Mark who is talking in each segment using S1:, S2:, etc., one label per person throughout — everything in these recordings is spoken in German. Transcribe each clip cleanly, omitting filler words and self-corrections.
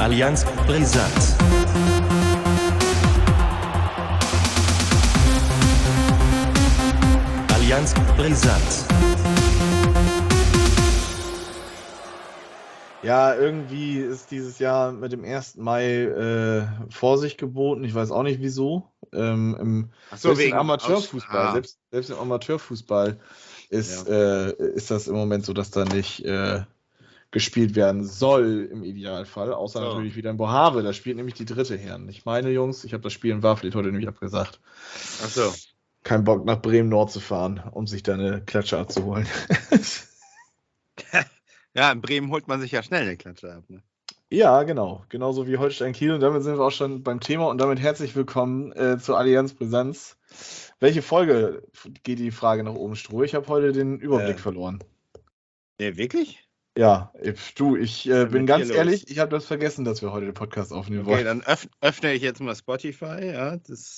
S1: Allianz brisant. Allianz brisant.
S2: Ja, irgendwie ist dieses Jahr mit dem 1. Mai Vorsicht geboten. Ich weiß auch nicht wieso. Selbst im Amateurfußball, selbst im Amateurfußball ist das im Moment so, dass da nicht gespielt werden soll im Idealfall. Außer natürlich wieder in Bohave. Da spielt nämlich die dritte Herren. Ich meine, Jungs, ich habe das Spiel in Warfleet heute nämlich abgesagt.
S3: Ach so.
S2: Kein Bock nach Bremen-Nord zu fahren, um sich da eine Klatsche abzuholen.
S3: Ja, in Bremen holt man sich ja schnell eine Klatsche ab. Ne?
S2: Ja, genau. Genauso wie Holstein Kiel. Und damit sind wir auch schon beim Thema und damit herzlich willkommen zur Allianz Brisanz. Welche Folge geht die Frage nach oben, Stroh? Ich habe heute den Überblick verloren.
S3: Nee, wirklich?
S2: Ja, ich bin ganz ehrlich, ich habe das vergessen, dass wir heute den Podcast aufnehmen wollen.
S3: Okay, dann öffne ich jetzt mal Spotify. Ja,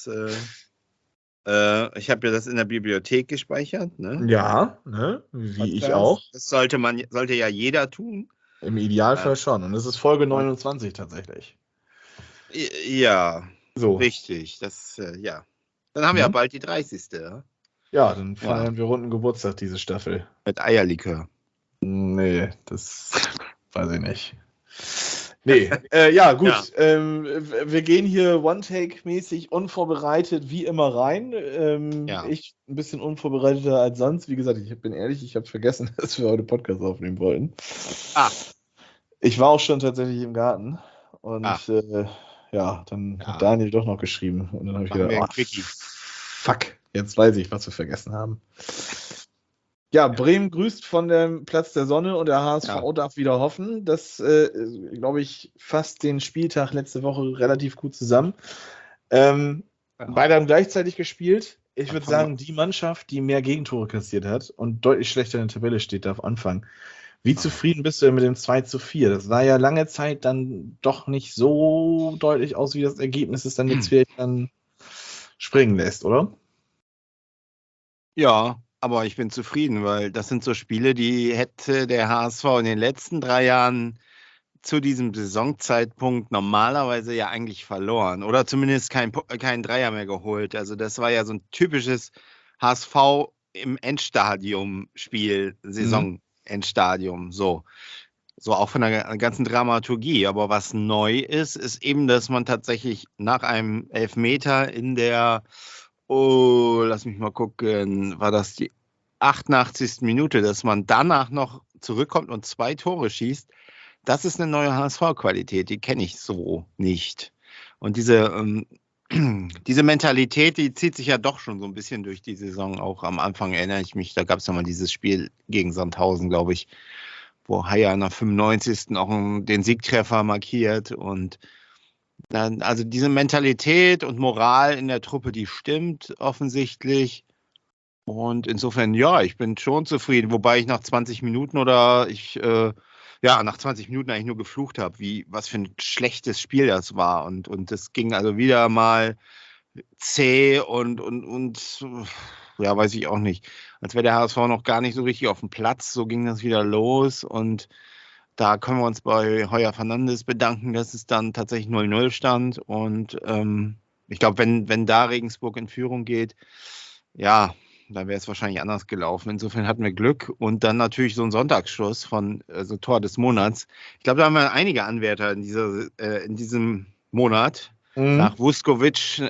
S3: ich habe ja das in der Bibliothek gespeichert. Ne?
S2: Ja, ne? Wie ich auch.
S3: Das sollte ja jeder tun.
S2: Im Idealfall schon. Und es ist Folge 29 tatsächlich.
S3: Ja,
S2: so.
S3: Richtig. Ja. Dann haben wir ja bald die 30. Ja,
S2: ja dann feiern wir runden Geburtstag, diese Staffel.
S3: Mit Eierlikör.
S2: Nee, das weiß ich nicht. Nee, ja, gut. Ja. Wir gehen hier One-Take-mäßig unvorbereitet wie immer rein. Ich ein bisschen unvorbereiteter als sonst. Wie gesagt, ich bin ehrlich, ich habe vergessen, dass wir heute Podcast aufnehmen wollten. Ich war auch schon tatsächlich im Garten. Und dann hat Daniel doch noch geschrieben. Und dann habe ich gedacht, fuck, jetzt weiß ich, was wir vergessen haben. Ja, Bremen grüßt von dem Platz der Sonne und der HSV darf wieder hoffen. Das, glaube ich, fasst den Spieltag letzte Woche relativ gut zusammen. Beide haben gleichzeitig gespielt. Ich würde sagen, die Mannschaft, die mehr Gegentore kassiert hat und deutlich schlechter in der Tabelle steht, darf anfangen. Wie zufrieden bist du denn mit dem 2:4? Das sah ja lange Zeit dann doch nicht so deutlich aus, wie das Ergebnis es dann jetzt vielleicht dann springen lässt, oder?
S3: Ja, aber ich bin zufrieden, weil das sind so Spiele, die hätte der HSV in den letzten 3 Jahren zu diesem Saisonzeitpunkt normalerweise ja eigentlich verloren. Oder zumindest kein Dreier mehr geholt. Also das war ja so ein typisches HSV im Endstadium-Spiel, Saison-Endstadium. So auch von der ganzen Dramaturgie. Aber was neu ist eben, dass man tatsächlich nach einem Elfmeter in der lass mich mal gucken, war das die 88. Minute, dass man danach noch zurückkommt und 2 Tore schießt, das ist eine neue HSV-Qualität, die kenne ich so nicht. Und diese Mentalität, die zieht sich ja doch schon so ein bisschen durch die Saison. Auch am Anfang erinnere ich mich, da gab es ja mal dieses Spiel gegen Sandhausen, glaube ich, wo Haier nach 95. auch den Siegtreffer markiert und also diese Mentalität und Moral in der Truppe, die stimmt offensichtlich. Und insofern, ja, ich bin schon zufrieden. Wobei ich nach 20 Minuten nach 20 Minuten eigentlich nur geflucht habe, was für ein schlechtes Spiel das war. Und das ging also wieder mal zäh und ja, weiß ich auch nicht. Als wäre der HSV noch gar nicht so richtig auf dem Platz. So ging das wieder los und da können wir uns bei Heuer Fernandes bedanken, dass es dann tatsächlich 0-0 stand. Und ich glaube, wenn da Regensburg in Führung geht, ja, dann wäre es wahrscheinlich anders gelaufen. Insofern hatten wir Glück. Und dann natürlich so ein Sonntagsschuss von Tor des Monats. Ich glaube, da haben wir einige Anwärter in diesem Monat. Nach Vuskovic,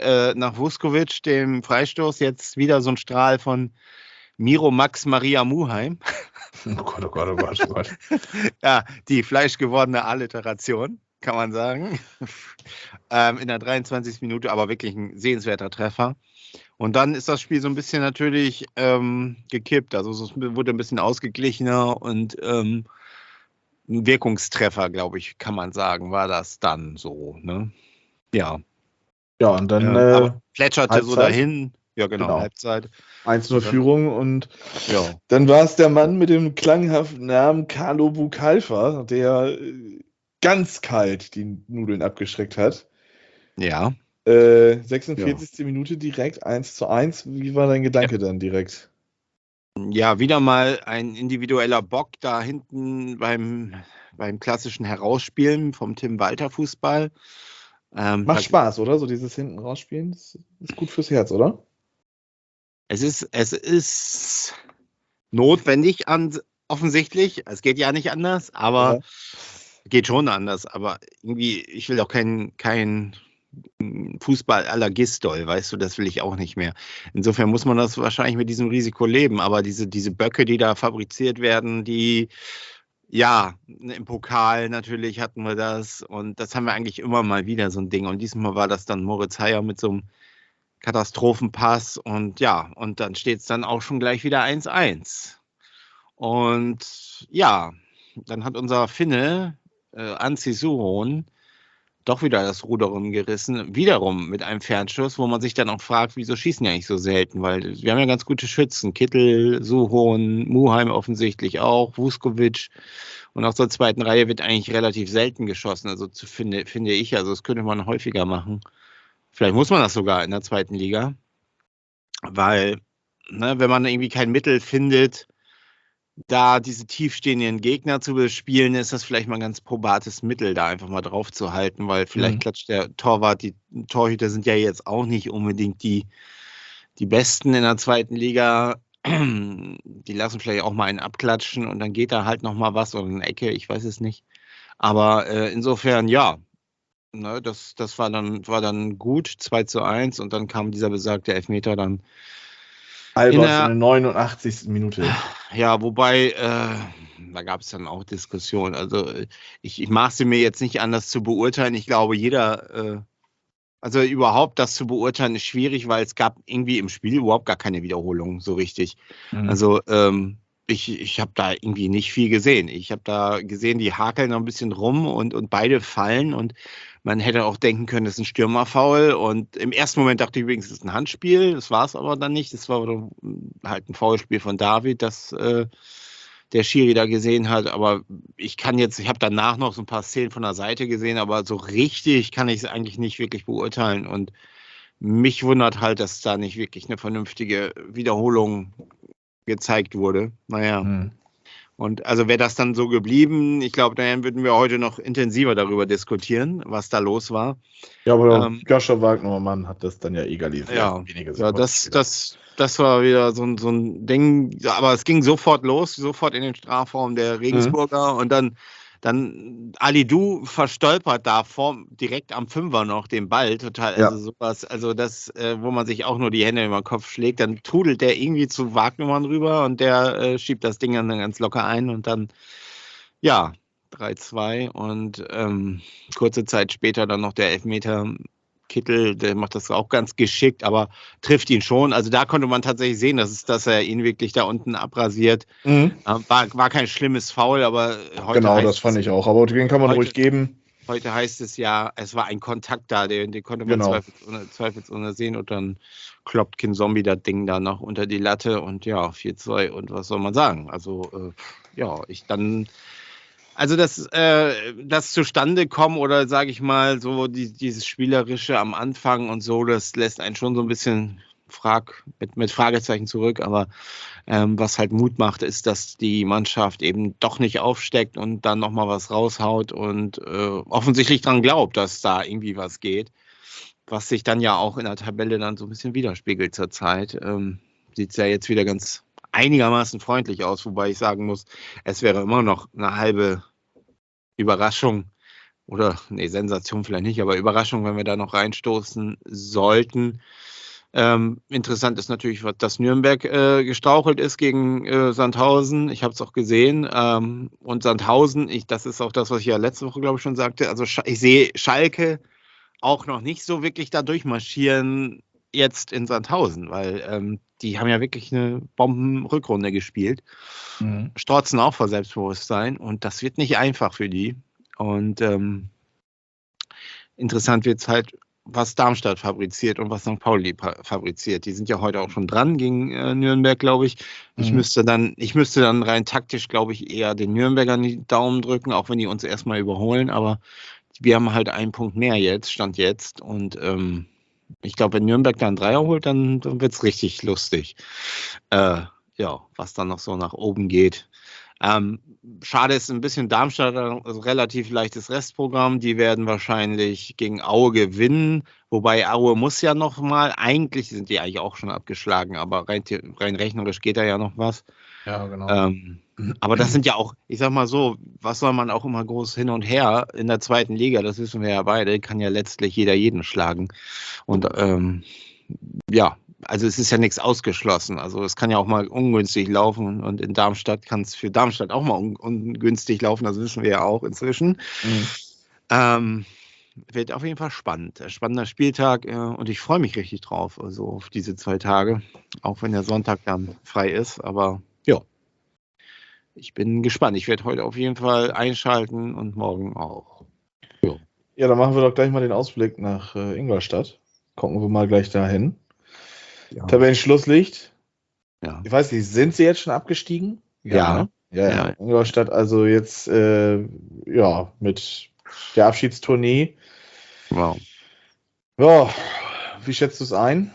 S3: dem Freistoß, jetzt wieder so ein Strahl von Miro Max Maria Muheim.
S2: Oh Gott.
S3: Ja, die fleischgewordene Alliteration, kann man sagen. In der 23. Minute, aber wirklich ein sehenswerter Treffer. Und dann ist das Spiel so ein bisschen natürlich gekippt. Also es wurde ein bisschen ausgeglichener und ein Wirkungstreffer, glaube ich, kann man sagen, war das dann so. Ne? Ja.
S2: Ja, und dann
S3: aber plätscherte so dahin. Ja, genau. Halbzeit.
S2: 1:0 Führung und dann war es der Mann mit dem klanghaften Namen Carlo Bucalfa, der ganz kalt die Nudeln abgeschreckt hat.
S3: Ja.
S2: 46. Minute direkt 1:1. Wie war dein Gedanke dann direkt?
S3: Ja, wieder mal ein individueller Bock da hinten beim klassischen Herausspielen vom Tim Walter Fußball.
S2: Macht Spaß, oder? So dieses hinten rausspielen, das ist gut fürs Herz, oder?
S3: Es ist notwendig offensichtlich. Es geht ja nicht anders, aber geht schon anders. Aber irgendwie, ich will auch kein Fußball à la Gistol, weißt du, das will ich auch nicht mehr. Insofern muss man das wahrscheinlich mit diesem Risiko leben. Aber diese Böcke, die da fabriziert werden, ja, im Pokal natürlich hatten wir das. Und das haben wir eigentlich immer mal wieder, so ein Ding. Und diesmal war das dann Moritz Heyer mit so einem Katastrophenpass. Und ja, und dann steht es dann auch schon gleich wieder 1-1. Und ja, dann hat unser Finne, Anssi Suhon, doch wieder das Ruder rumgerissen, wiederum mit einem Fernschuss, wo man sich dann auch fragt, wieso schießen die eigentlich so selten, weil wir haben ja ganz gute Schützen, Kittel, Suhon, Muheim offensichtlich auch, Vuskovic, und aus der zweiten Reihe wird eigentlich relativ selten geschossen, also finde ich, also das könnte man häufiger machen. Vielleicht muss man das sogar in der zweiten Liga, weil, wenn man irgendwie kein Mittel findet, da diese tiefstehenden Gegner zu bespielen, ist das vielleicht mal ein ganz probates Mittel, da einfach mal drauf zu halten, weil vielleicht klatscht der Torwart, die Torhüter sind ja jetzt auch nicht unbedingt die Besten in der zweiten Liga. Die lassen vielleicht auch mal einen abklatschen und dann geht da halt noch mal was oder eine Ecke, ich weiß es nicht. Aber insofern, ja, das war dann gut, 2-1 und dann kam dieser besagte Elfmeter dann.
S2: Albers in der 89. Minute.
S3: Ja, wobei, da gab es dann auch Diskussionen. Also ich maße mir jetzt nicht an, das zu beurteilen. Ich glaube, also überhaupt das zu beurteilen ist schwierig, weil es gab irgendwie im Spiel überhaupt gar keine Wiederholung so richtig. Also ich habe da irgendwie nicht viel gesehen. Ich habe da gesehen, die hakeln noch ein bisschen rum und beide fallen und man hätte auch denken können, das ist ein Stürmerfoul. Und im ersten Moment dachte ich übrigens, es ist ein Handspiel. Das war es aber dann nicht. Das war halt ein Foulspiel von David, das der Schiri da gesehen hat. Aber ich habe danach noch so ein paar Szenen von der Seite gesehen, aber so richtig kann ich es eigentlich nicht wirklich beurteilen. Und mich wundert halt, dass da nicht wirklich eine vernünftige Wiederholung gezeigt wurde. Naja. Und also wäre das dann so geblieben, ich glaube, dann würden wir heute noch intensiver darüber diskutieren, was da los war.
S2: Ja, aber Joscha Wagnermann hat das dann ja egalisiert.
S3: Ja, das war wieder so ein Ding, aber es ging sofort los, sofort in den Strafraum der Regensburger und dann Alidou verstolpert da direkt am Fünfer noch den Ball, total, also sowas, also das, wo man sich auch nur die Hände über den Kopf schlägt, dann trudelt der irgendwie zu Wagnermann rüber und der schiebt das Ding dann ganz locker ein und dann, ja, 3-2 und kurze Zeit später dann noch der Elfmeter. Kittel, der macht das auch ganz geschickt, aber trifft ihn schon. Also da konnte man tatsächlich sehen, dass er ihn wirklich da unten abrasiert. War kein schlimmes Foul, aber heute.
S2: Genau, das fand ich auch. Aber den kann man ruhig geben.
S3: Heute heißt es ja, es war ein Kontakt da, den konnte man zweifelsohne sehen und dann kloppt Kin Zombie das Ding da noch unter die Latte und ja, 4-2 und was soll man sagen? Also Also das zustande kommen oder sage ich mal so dieses Spielerische am Anfang und so, das lässt einen schon so ein bisschen mit Fragezeichen zurück, aber was halt Mut macht, ist, dass die Mannschaft eben doch nicht aufsteckt und dann nochmal was raushaut und offensichtlich dran glaubt, dass da irgendwie was geht, was sich dann ja auch in der Tabelle dann so ein bisschen widerspiegelt zurzeit. Sieht es ja jetzt wieder ganz einigermaßen freundlich aus, wobei ich sagen muss, es wäre immer noch eine halbe Überraschung oder, Sensation vielleicht nicht, aber Überraschung, wenn wir da noch reinstoßen sollten. Interessant ist natürlich, dass Nürnberg gestrauchelt ist gegen Sandhausen. Ich habe es auch gesehen. Und Sandhausen, das ist auch das, was ich ja letzte Woche, glaube ich, schon sagte. Also ich sehe Schalke auch noch nicht so wirklich da durchmarschieren jetzt in Sandhausen, weil die haben ja wirklich eine Bombenrückrunde gespielt. Strotzen auch vor Selbstbewusstsein und das wird nicht einfach für die. Und interessant wird es halt, was Darmstadt fabriziert und was St. Pauli fabriziert. Die sind ja heute auch schon dran gegen Nürnberg, glaube ich. Ich müsste dann rein taktisch, glaube ich, eher den Nürnbergern die Daumen drücken, auch wenn die uns erstmal überholen. Aber wir haben halt einen Punkt mehr Stand jetzt. Und ich glaube, wenn Nürnberg da einen Dreier holt, dann wird es richtig lustig. ja, was dann noch so nach oben geht. Schade ist ein bisschen Darmstadt, also relativ leichtes Restprogramm. Die werden wahrscheinlich gegen Aue gewinnen. Wobei Aue muss ja noch mal, eigentlich sind die eigentlich auch schon abgeschlagen, aber rein rechnerisch geht da ja noch was.
S2: Ja, genau.
S3: Aber das sind ja auch, ich sag mal so, was soll man auch immer groß hin und her in der zweiten Liga, das wissen wir ja beide, kann ja letztlich jeder jeden schlagen. Und ja, also es ist ja nichts ausgeschlossen. Also es kann ja auch mal ungünstig laufen und in Darmstadt kann es für Darmstadt auch mal ungünstig laufen, das wissen wir ja auch inzwischen. Wird auf jeden Fall spannend. Spannender Spieltag und ich freue mich richtig drauf, also auf diese 2 Tage, auch wenn der Sonntag dann frei ist, aber ja, ich bin gespannt. Ich werde heute auf jeden Fall einschalten und morgen auch.
S2: Ja, dann machen wir doch gleich mal den Ausblick nach Ingolstadt. Gucken wir mal gleich dahin.
S3: Ja.
S2: Tabellenschlusslicht.
S3: Ja.
S2: Ich weiß nicht, sind sie jetzt schon abgestiegen?
S3: Ja.
S2: Ne? Ja. Ingolstadt also jetzt mit der Abschiedstournee.
S3: Wow.
S2: Ja, wie schätzt du es ein?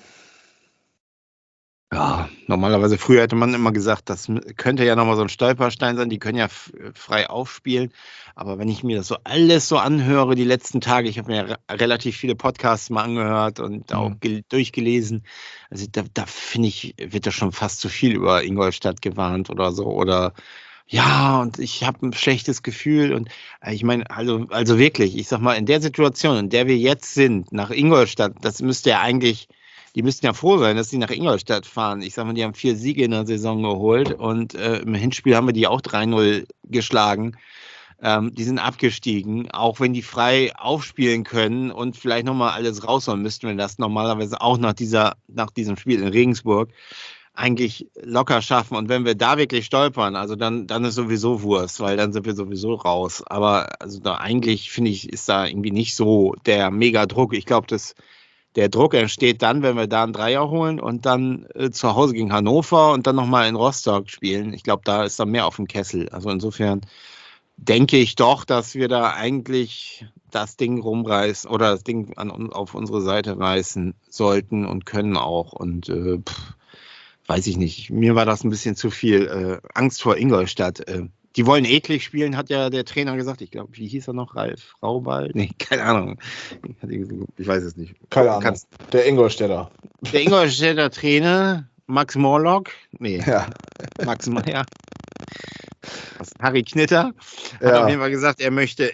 S3: Ja, normalerweise früher hätte man immer gesagt, das könnte ja nochmal so ein Stolperstein sein, die können ja frei aufspielen, aber wenn ich mir das so alles so anhöre, die letzten Tage, ich habe mir ja relativ viele Podcasts mal angehört und auch durchgelesen, also da finde ich, wird da schon fast zu viel über Ingolstadt gewarnt oder so, oder ja, und ich habe ein schlechtes Gefühl und ich meine, also wirklich, ich sag mal, in der Situation, in der wir jetzt sind, nach Ingolstadt, das müsste ja eigentlich, die müssten ja froh sein, dass sie nach Ingolstadt fahren. Ich sag mal, die haben 4 Siege in der Saison geholt und im Hinspiel haben wir die auch 3-0 geschlagen. Die sind abgestiegen, auch wenn die frei aufspielen können und vielleicht nochmal alles rausholen, müssten wir das normalerweise auch nach diesem Spiel in Regensburg eigentlich locker schaffen. Und wenn wir da wirklich stolpern, also dann ist sowieso Wurst, weil dann sind wir sowieso raus. Aber also da eigentlich, finde ich, ist da irgendwie nicht so der Mega-Druck. Ich glaube, der Druck entsteht dann, wenn wir da einen Dreier holen und dann zu Hause gegen Hannover und dann nochmal in Rostock spielen. Ich glaube, da ist dann mehr auf dem Kessel. Also insofern denke ich doch, dass wir da eigentlich das Ding rumreißen oder das Ding auf unsere Seite reißen sollten und können auch. Und weiß ich nicht. Mir war das ein bisschen zu viel Angst vor Ingolstadt. Die wollen eklig spielen, hat ja der Trainer gesagt. Ich glaube, wie hieß er noch? Ralf Raubal? Nee, keine Ahnung. Ich weiß es nicht.
S2: Keine Ahnung. Der Ingolstädter.
S3: Der Ingolstädter Trainer, Max Morlock. Nee,
S2: Ja.
S3: Max Meyer. Harry Knitter hat auf jeden Fall gesagt, er möchte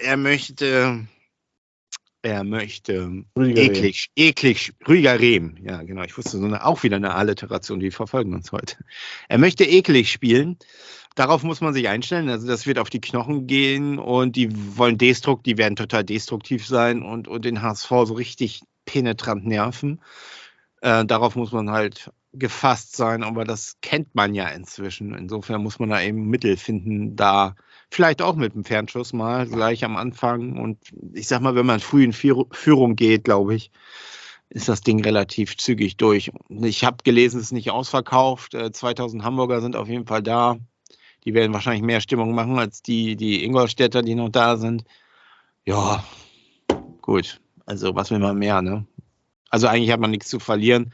S3: eklig, Rüdiger Rehm. Ja, genau. Ich wusste auch wieder eine Alliteration, die verfolgen uns heute. Er möchte eklig spielen. Darauf muss man sich einstellen. Also das wird auf die Knochen gehen und die werden total destruktiv sein und den HSV so richtig penetrant nerven. Darauf muss man halt gefasst sein, aber das kennt man ja inzwischen. Insofern muss man da eben Mittel finden, da vielleicht auch mit dem Fernschuss mal gleich am Anfang. Und ich sag mal, wenn man früh in Führung geht, glaube ich, ist das Ding relativ zügig durch. Ich habe gelesen, es ist nicht ausverkauft. 2000 Hamburger sind auf jeden Fall da. Die werden wahrscheinlich mehr Stimmung machen als die Ingolstädter, die noch da sind. Ja, gut. Also was will man mehr, ne? Also eigentlich hat man nichts zu verlieren.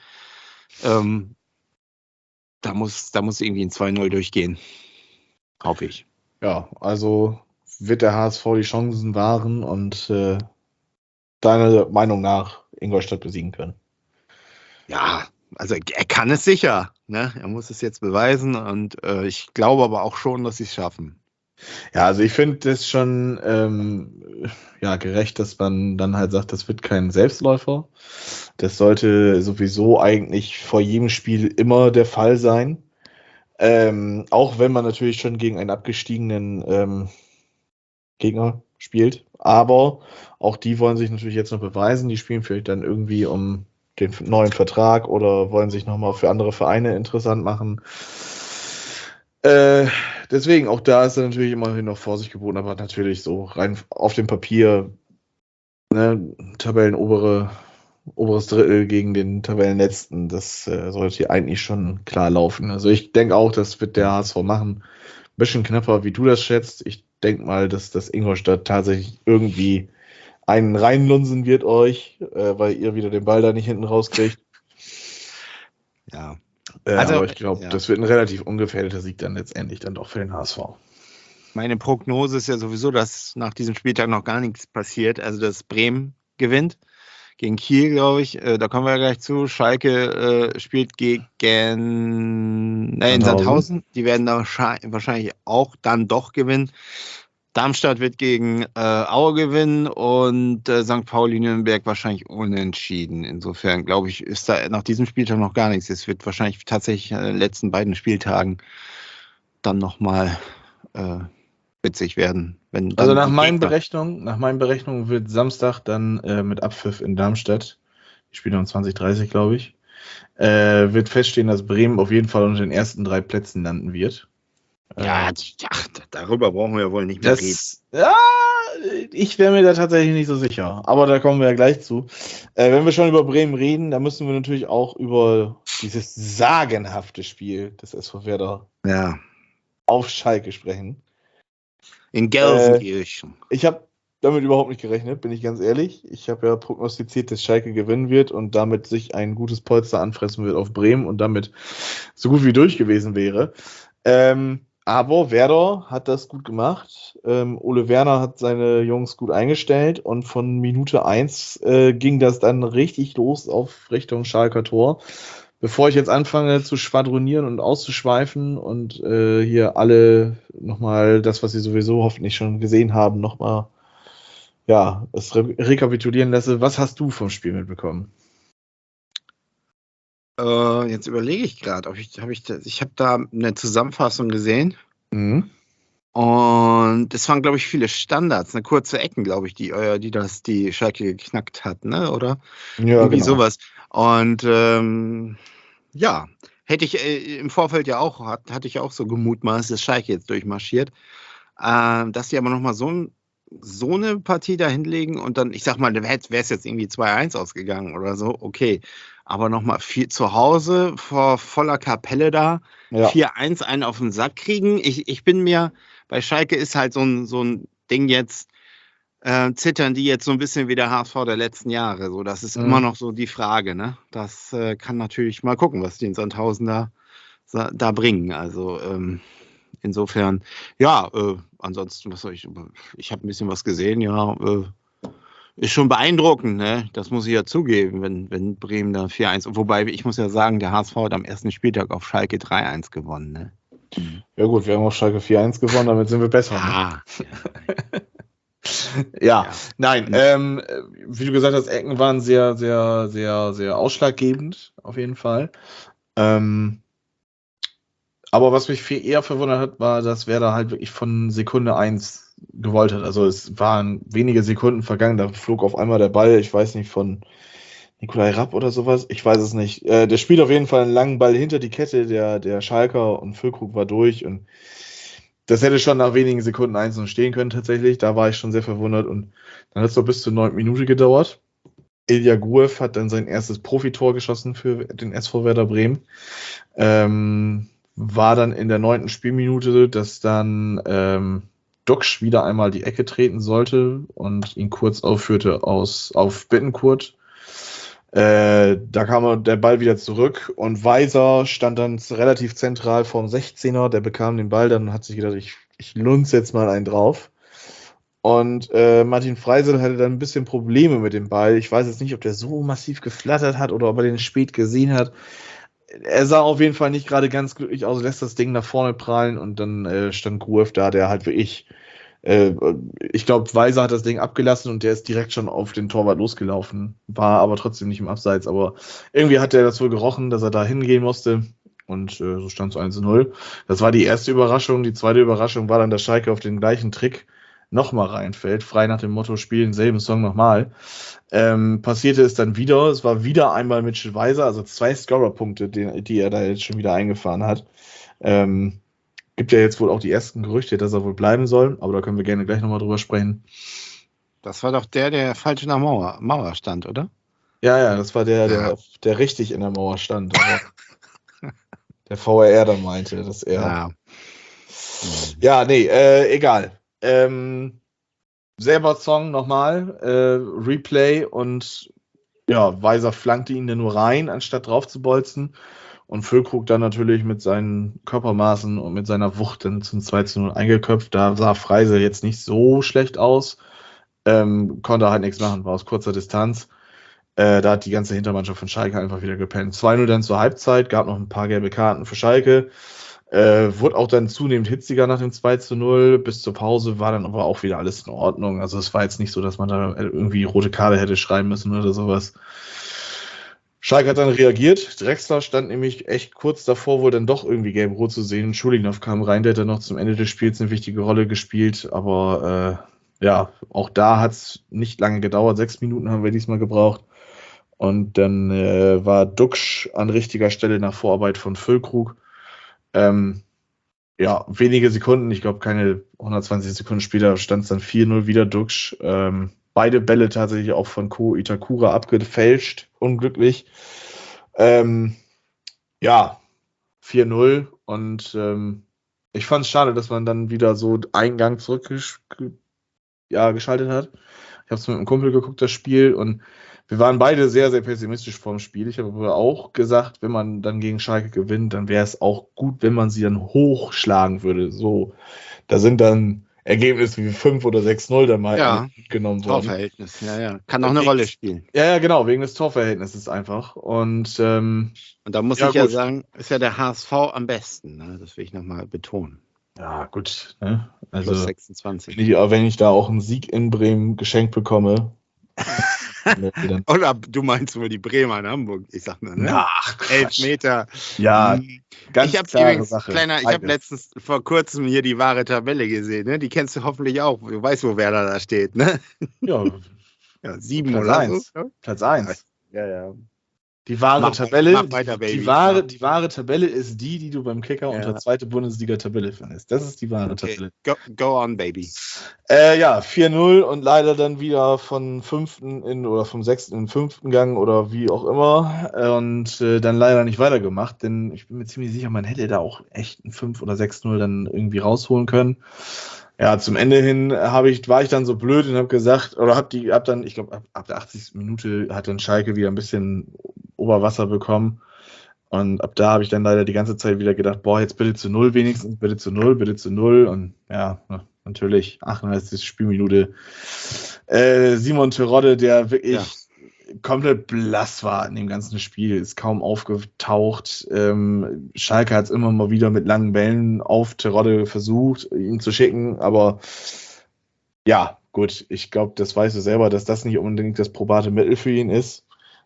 S3: Da muss irgendwie ein 2-0 durchgehen. Hoffe ich.
S2: Ja, also wird der HSV die Chancen wahren und deiner Meinung nach Ingolstadt besiegen können.
S3: Ja, also er kann es sicher. Ne? Er muss es jetzt beweisen und ich glaube aber auch schon, dass sie es schaffen.
S2: Ja, also ich finde es schon gerecht, dass man dann halt sagt, das wird kein Selbstläufer. Das sollte sowieso eigentlich vor jedem Spiel immer der Fall sein. Auch wenn man natürlich schon gegen einen abgestiegenen Gegner spielt. Aber auch die wollen sich natürlich jetzt noch beweisen. Die spielen vielleicht dann irgendwie um den neuen Vertrag oder wollen sich nochmal für andere Vereine interessant machen. Deswegen, auch da ist er natürlich immerhin noch Vorsicht geboten, aber natürlich so rein auf dem Papier, ne, oberes Drittel gegen den Tabellenletzten, das sollte hier eigentlich schon klar laufen. Also ich denke auch, das wird der HSV machen. Ein bisschen knapper, wie du das schätzt. Ich denke mal, dass das Ingolstadt tatsächlich irgendwie einen reinlunsen wird euch, weil ihr wieder den Ball da nicht hinten rauskriegt.
S3: Ja.
S2: Aber ich glaube, das wird ein relativ ungefährdeter Sieg dann letztendlich dann doch für den HSV.
S3: Meine Prognose ist ja sowieso, dass nach diesem Spieltag noch gar nichts passiert. Also, dass Bremen gewinnt gegen Kiel, glaube ich. Da kommen wir ja gleich zu. Schalke spielt gegen in Sandhausen. Die werden da wahrscheinlich auch dann doch gewinnen. Darmstadt wird gegen Aue gewinnen und St. Pauli-Nürnberg wahrscheinlich unentschieden. Insofern, glaube ich, ist da nach diesem Spieltag noch gar nichts. Es wird wahrscheinlich tatsächlich an den letzten beiden Spieltagen dann nochmal witzig werden.
S2: Also nach meinen Berechnungen wird Samstag dann mit Abpfiff in Darmstadt, die spielen um 20:30, glaube ich, wird feststehen, dass Bremen auf jeden Fall unter den ersten 3 Plätzen landen wird.
S3: Darüber brauchen wir ja wohl nicht mehr reden.
S2: Ja, ich wäre mir da tatsächlich nicht so sicher, aber da kommen wir ja gleich zu. Wenn wir schon über Bremen reden, dann müssen wir natürlich auch über dieses sagenhafte Spiel des SV Werder auf Schalke sprechen.
S3: In Gelsenkirchen.
S2: Ich habe damit überhaupt nicht gerechnet, bin ich ganz ehrlich. Ich habe ja prognostiziert, dass Schalke gewinnen wird und damit sich ein gutes Polster anfressen wird auf Bremen und damit so gut wie durch gewesen wäre. Aber Werder hat das gut gemacht. Ole Werner hat seine Jungs gut eingestellt und von Minute 1 ging das dann richtig los auf Richtung Schalker Tor. Bevor ich jetzt anfange zu schwadronieren und auszuschweifen und hier alle nochmal das, was sie sowieso hoffentlich schon gesehen haben, nochmal es rekapitulieren lasse, was hast du vom Spiel mitbekommen?
S3: Jetzt überlege ich gerade, ich habe da eine Zusammenfassung gesehen.
S2: Mhm.
S3: Und es waren, glaube ich, viele Standards, eine kurze Ecken, glaube ich, die Schalke geknackt hat, ne? Oder?
S2: Ja,
S3: irgendwie
S2: genau.
S3: Sowas. Und hätte ich im Vorfeld ja auch, hatte ich auch so gemutmaßt, dass Schalke jetzt durchmarschiert. Dass die aber nochmal so eine Partie da hinlegen und dann, ich sag mal, wäre es jetzt irgendwie 2-1 ausgegangen oder so, okay. Aber nochmal viel zu Hause vor voller Kapelle da, 4-1 einen auf den Sack kriegen. Ich bin mir, bei Schalke ist halt so ein Ding jetzt, zittern die jetzt so ein bisschen wie der HSV der letzten Jahre. So, das ist immer noch so die Frage, ne? Das kann natürlich mal gucken, was die in Sandhausen da bringen. Also insofern, ansonsten, was soll ich habe ein bisschen was gesehen, ist schon beeindruckend, ne? Das muss ich ja zugeben, wenn Bremen da 4-1, wobei ich muss ja sagen, der HSV hat am ersten Spieltag auf Schalke 3-1 gewonnen, ne?
S2: Ja gut, wir haben auf Schalke 4-1 gewonnen, damit sind wir besser.
S3: Ja.
S2: Nein, wie du gesagt hast, Ecken waren sehr, sehr, sehr, sehr ausschlaggebend, auf jeden Fall. Aber was mich viel eher verwundert hat, war, dass Werder halt wirklich von Sekunde 1 gewollt hat. Also es waren wenige Sekunden vergangen, da flog auf einmal der Ball, ich weiß nicht, von Nikolai Rapp oder sowas, ich weiß es nicht. Der spielt auf jeden Fall einen langen Ball hinter die Kette, der Schalker, und Füllkrug war durch, und das hätte schon nach wenigen Sekunden 1-0 stehen können tatsächlich. Da war ich schon sehr verwundert, und dann hat es noch bis zur 9. Minute gedauert. Ilya Guev hat dann sein erstes Profitor geschossen für den SV Werder Bremen. War dann in der 9. Spielminute, dass dann Duxch wieder einmal die Ecke treten sollte und ihn kurz aufführte auf Bittencourt. Da kam der Ball wieder zurück und Weiser stand dann relativ zentral vorm 16er, der bekam den Ball dann und hat sich gedacht, ich lunze jetzt mal einen drauf. Und Martin Freisel hatte dann ein bisschen Probleme mit dem Ball. Ich weiß jetzt nicht, ob der so massiv geflattert hat oder ob er den spät gesehen hat. Er sah auf jeden Fall nicht gerade ganz glücklich aus, lässt das Ding nach vorne prallen, und dann stand Gruev da, der halt wie ich glaube, Weiser hat das Ding abgelassen und der ist direkt schon auf den Torwart losgelaufen, war aber trotzdem nicht im Abseits, aber irgendwie hat er das wohl gerochen, dass er da hingehen musste, und so stand es 1-0. Das war die erste Überraschung. Die zweite Überraschung war dann, dass Schalke auf den gleichen Trick nochmal reinfällt, frei nach dem Motto, spielen selben Song nochmal. Passierte es dann wieder, es war wieder einmal Mitchell Weiser, also 2 Scorer-Punkte, die er da jetzt schon wieder eingefahren hat. Gibt ja jetzt wohl auch die ersten Gerüchte, dass er wohl bleiben soll, aber da können wir gerne gleich nochmal drüber sprechen.
S3: Das war doch der falsch in der Mauer stand, oder?
S2: Ja, das war der richtig in der Mauer stand. Aber der VAR dann meinte, dass er... egal. Selber Song nochmal, Replay, und Weiser flankte ihn dann nur rein, anstatt drauf zu bolzen. Und Füllkrug dann natürlich mit seinen Körpermaßen und mit seiner Wucht dann zum 2:0 eingeköpft. Da sah Freisel jetzt nicht so schlecht aus. Konnte halt nichts machen, war aus kurzer Distanz. Da hat die ganze Hintermannschaft von Schalke einfach wieder gepennt. 2:0 dann zur Halbzeit, gab noch ein paar gelbe Karten für Schalke. Wurde auch dann zunehmend hitziger nach dem 2:0. Bis zur Pause war dann aber auch wieder alles in Ordnung. Also es war jetzt nicht so, dass man da irgendwie rote Karte hätte schreiben müssen oder sowas. Schalke hat dann reagiert. Drexler stand nämlich echt kurz davor, wohl dann doch irgendwie gelb-rot zu sehen. Schulinov kam rein, der hat dann noch zum Ende des Spiels eine wichtige Rolle gespielt. Aber ja, auch da hat es nicht lange gedauert. 6 Minuten haben wir diesmal gebraucht. Und dann war Duxch an richtiger Stelle nach Vorarbeit von Füllkrug. Ja, wenige Sekunden, ich glaube keine 120 Sekunden später stand es dann 4:0 wieder Duxch. Beide Bälle tatsächlich auch von Ko Itakura abgefälscht, unglücklich. Ja, 4:0 und ich fand es schade, dass man dann wieder so einen Gang zurückgeschaltet hat. Ich habe es mit einem Kumpel geguckt, das Spiel, und wir waren beide sehr, sehr pessimistisch vorm Spiel. Ich habe aber auch gesagt, wenn man dann gegen Schalke gewinnt, dann wäre es auch gut, wenn man sie dann hochschlagen würde. So, da sind dann Ergebnisse wie 5 oder 6:0 dann mal mitgenommen worden.
S3: Torverhältnis, ja. Kann auch eine Rolle spielen.
S2: Ja, genau, wegen des Torverhältnisses einfach. Und
S3: da muss ich ja sagen, ist ja der HSV am besten. Ne? Das will ich nochmal betonen.
S2: Ja, gut. Ne? Also,
S3: plus 26.
S2: Wenn ich da auch einen Sieg in Bremen geschenkt bekomme.
S3: Oder du meinst wohl die Bremer in Hamburg? Ich sag nur, ne?
S2: Ach,
S3: 11 Meter.
S2: Ja, ganz
S3: ich habe
S2: übrigens,
S3: Sache. Ich habe letztens vor kurzem hier die wahre Tabelle gesehen. Ne? Die kennst du hoffentlich auch. Du weißt, wo Werder da steht, ne?
S2: Ja,
S3: 7
S2: Platz
S3: oder
S2: 1.
S3: so.
S2: Platz 1.
S3: Ja.
S2: Die wahre Tabelle,
S3: weiter, Baby.
S2: die wahre Tabelle ist die du beim Kicker unter zweite Bundesliga-Tabelle findest. Das ist die wahre Tabelle.
S3: Go on, Baby.
S2: Ja, 4:0 und leider dann wieder vom 6. in den 5. Gang oder wie auch immer und dann leider nicht weitergemacht, denn ich bin mir ziemlich sicher, man hätte da auch echt ein 5 oder 6:0 dann irgendwie rausholen können. Ja, zum Ende hin war ich dann so blöd und habe gesagt, oder hab dann, ich glaube, ab der 80. Minute hat dann Schalke wieder ein bisschen Oberwasser bekommen. Und ab da habe ich dann leider die ganze Zeit wieder gedacht, boah, jetzt bitte zu 0 wenigstens, bitte zu 0, bitte zu 0. Und ja, natürlich, 38. Spielminute. Simon Terodde, der wirklich komplett blass war in dem ganzen Spiel, ist kaum aufgetaucht. Schalke hat es immer mal wieder mit langen Bällen auf Terodde versucht, ihn zu schicken, aber ja, gut, ich glaube, das weißt du selber, dass das nicht unbedingt das probate Mittel für ihn ist.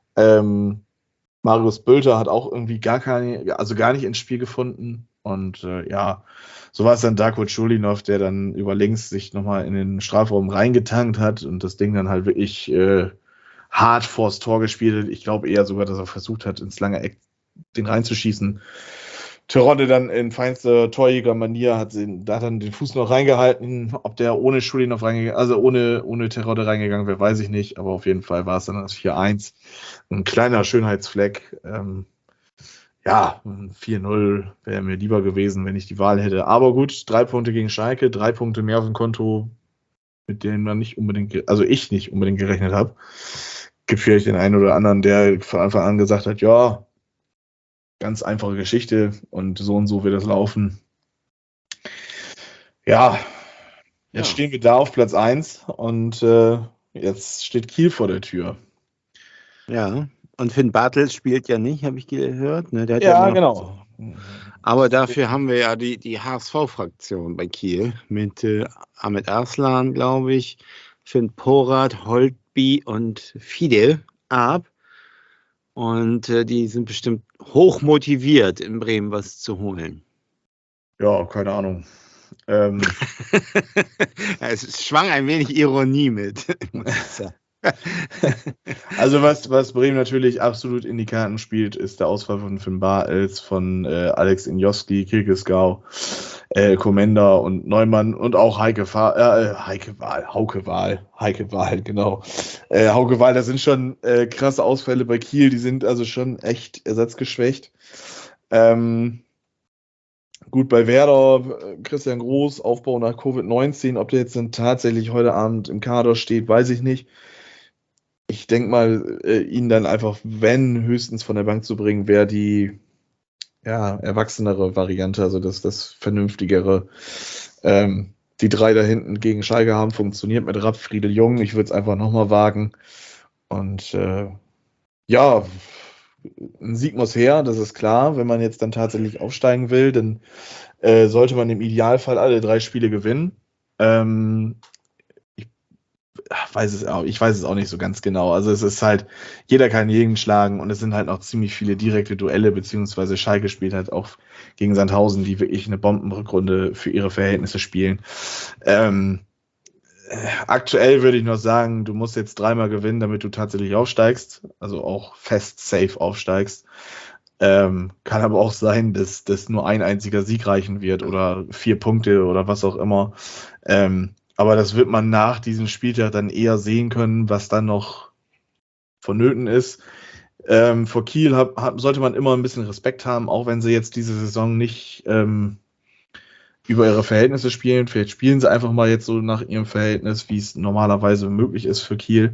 S2: Marius Bülter hat auch irgendwie gar nicht ins Spiel gefunden. Und so war es dann Darko Schulinov, der dann über links sich nochmal in den Strafraum reingetankt hat und das Ding dann halt wirklich hart vors Tor gespielt hat. Ich glaube eher sogar, dass er versucht hat, ins lange Eck den reinzuschießen. Terodde dann in feinster Torjäger-Manier hat dann den Fuß noch reingehalten. Ob der ohne Schulinov reingegangen, also ohne Terodde reingegangen wäre, weiß ich nicht. Aber auf jeden Fall war es dann das 4:1. Ein kleiner Schönheitsfleck. 4:0 wäre mir lieber gewesen, wenn ich die Wahl hätte. Aber gut, 3 Punkte gegen Schalke, 3 Punkte mehr auf dem Konto, mit denen man ich nicht unbedingt gerechnet habe. Gibt vielleicht den einen oder anderen, der von Anfang an gesagt hat, ja, ganz einfache Geschichte und so wird das laufen. Ja, jetzt stehen wir da auf Platz 1 und jetzt steht Kiel vor der Tür.
S3: Ja, und Finn Bartels spielt ja nicht, habe ich gehört. Ne? Der hat
S2: ja genau.
S3: Aber dafür haben wir ja die HSV-Fraktion bei Kiel mit Ahmed Arslan, glaube ich, Finn Porat, Holtby und Fide Ab. Und die sind bestimmt hoch motiviert, in Bremen was zu holen.
S2: Ja, keine Ahnung.
S3: Es schwang ein wenig Ironie mit, muss ich sagen.
S2: Also was Bremen natürlich absolut in die Karten spielt, ist der Ausfall von Finn Bartels, von Alex Injoski, Kirkesgau, Komenda und Neumann und auch Hauke Wahl, genau. Hauke Wahl, das sind schon krasse Ausfälle bei Kiel, die sind also schon echt ersatzgeschwächt. Gut, bei Werder, Christian Groß, Aufbau nach Covid-19, ob der jetzt dann tatsächlich heute Abend im Kader steht, weiß ich nicht. Ich denke mal, ihn dann einfach, wenn, höchstens von der Bank zu bringen, wäre die erwachsenere Variante, also das vernünftigere. Die 3 da hinten gegen Schalke haben funktioniert mit Rapp, Friedel, Jung. Ich würde es einfach nochmal wagen. Und ja, ein Sieg muss her, das ist klar. Wenn man jetzt dann tatsächlich aufsteigen will, dann sollte man im Idealfall alle 3 Spiele gewinnen. Ich weiß es auch nicht so ganz genau. Also es ist halt, jeder kann jeden schlagen und es sind halt noch ziemlich viele direkte Duelle, beziehungsweise Schalke spielt halt auch gegen Sandhausen, die wirklich eine Bombenrückrunde für ihre Verhältnisse spielen. Aktuell würde ich noch sagen, du musst jetzt 3-mal gewinnen, damit du tatsächlich aufsteigst, also auch fest safe aufsteigst. Kann aber auch sein, dass nur ein einziger Sieg reichen wird oder 4 Punkte oder was auch immer. Aber das wird man nach diesem Spieltag dann eher sehen können, was dann noch vonnöten ist. Vor Kiel sollte man immer ein bisschen Respekt haben, auch wenn sie jetzt diese Saison nicht über ihre Verhältnisse spielen. Vielleicht spielen sie einfach mal jetzt so nach ihrem Verhältnis, wie es normalerweise möglich ist für Kiel.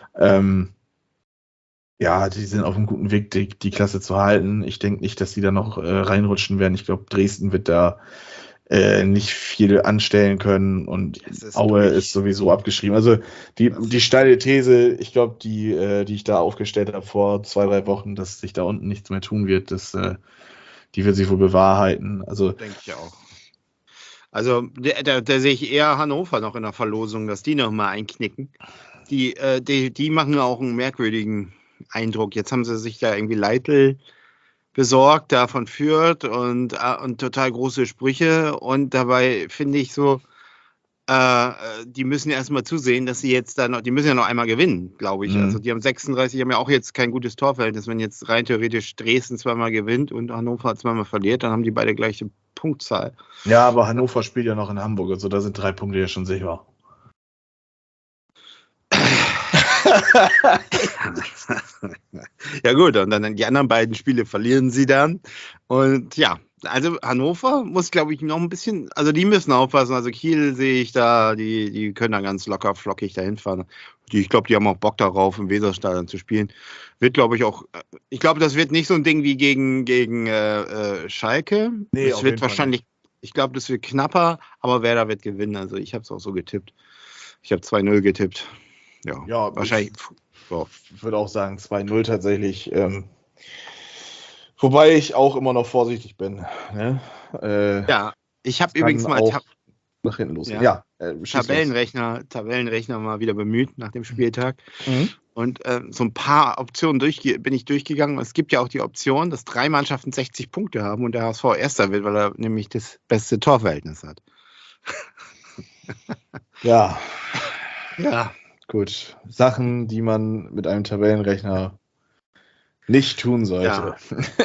S2: Ja, die sind auf einem guten Weg, die Klasse zu halten. Ich denke nicht, dass die da noch reinrutschen werden. Ich glaube, Dresden wird da nicht viel anstellen können und Aue ist sowieso abgeschrieben. Also die steile These, ich glaube, die ich da aufgestellt habe vor 2-3 Wochen, dass sich da unten nichts mehr tun wird, die wird sich wohl bewahrheiten. Also
S3: denke ich auch. Also da sehe ich eher Hannover noch in der Verlosung, dass die noch mal einknicken. Die machen auch einen merkwürdigen Eindruck. Jetzt haben sie sich da irgendwie Leitl besorgt, davon führt und total große Sprüche. Und dabei finde ich so, die müssen erstmal zusehen, dass sie jetzt da noch, die müssen ja noch einmal gewinnen, glaube ich. Also die haben 36, haben ja auch jetzt kein gutes Torverhältnis. Wenn jetzt rein theoretisch Dresden 2-mal gewinnt und Hannover 2-mal verliert, dann haben die beide gleiche Punktzahl.
S2: Ja, aber Hannover spielt ja noch in Hamburg, also da sind 3 Punkte ja schon sicher.
S3: Ja gut, und dann die anderen beiden Spiele verlieren sie dann. Und ja, also Hannover muss, glaube ich, noch ein bisschen, also die müssen aufpassen. Also Kiel sehe ich da, die können da ganz locker flockig dahin fahren. Ich glaube, die haben auch Bock darauf, im Weserstadion zu spielen. Wird, glaube ich, auch, ich glaube, das wird nicht so ein Ding wie gegen Schalke.
S2: Nee,
S3: es wird wahrscheinlich, ich glaube, das wird knapper, aber Werder wird gewinnen. Also ich habe es auch so getippt. Ich habe 2-0 getippt. Ja, wahrscheinlich.
S2: Ich würde auch sagen 2-0 tatsächlich. Wobei ich auch immer noch vorsichtig bin. Ne?
S3: Ja, ich habe übrigens mal
S2: nach hinten los.
S3: Ja, Tabellenrechner mal wieder bemüht nach dem Spieltag. Und so ein paar Optionen bin ich durchgegangen. Es gibt ja auch die Option, dass 3 Mannschaften 60 Punkte haben und der HSV Erster wird, weil er nämlich das beste Torverhältnis hat.
S2: Ja. Gut, Sachen, die man mit einem Tabellenrechner nicht tun sollte.
S3: Ja.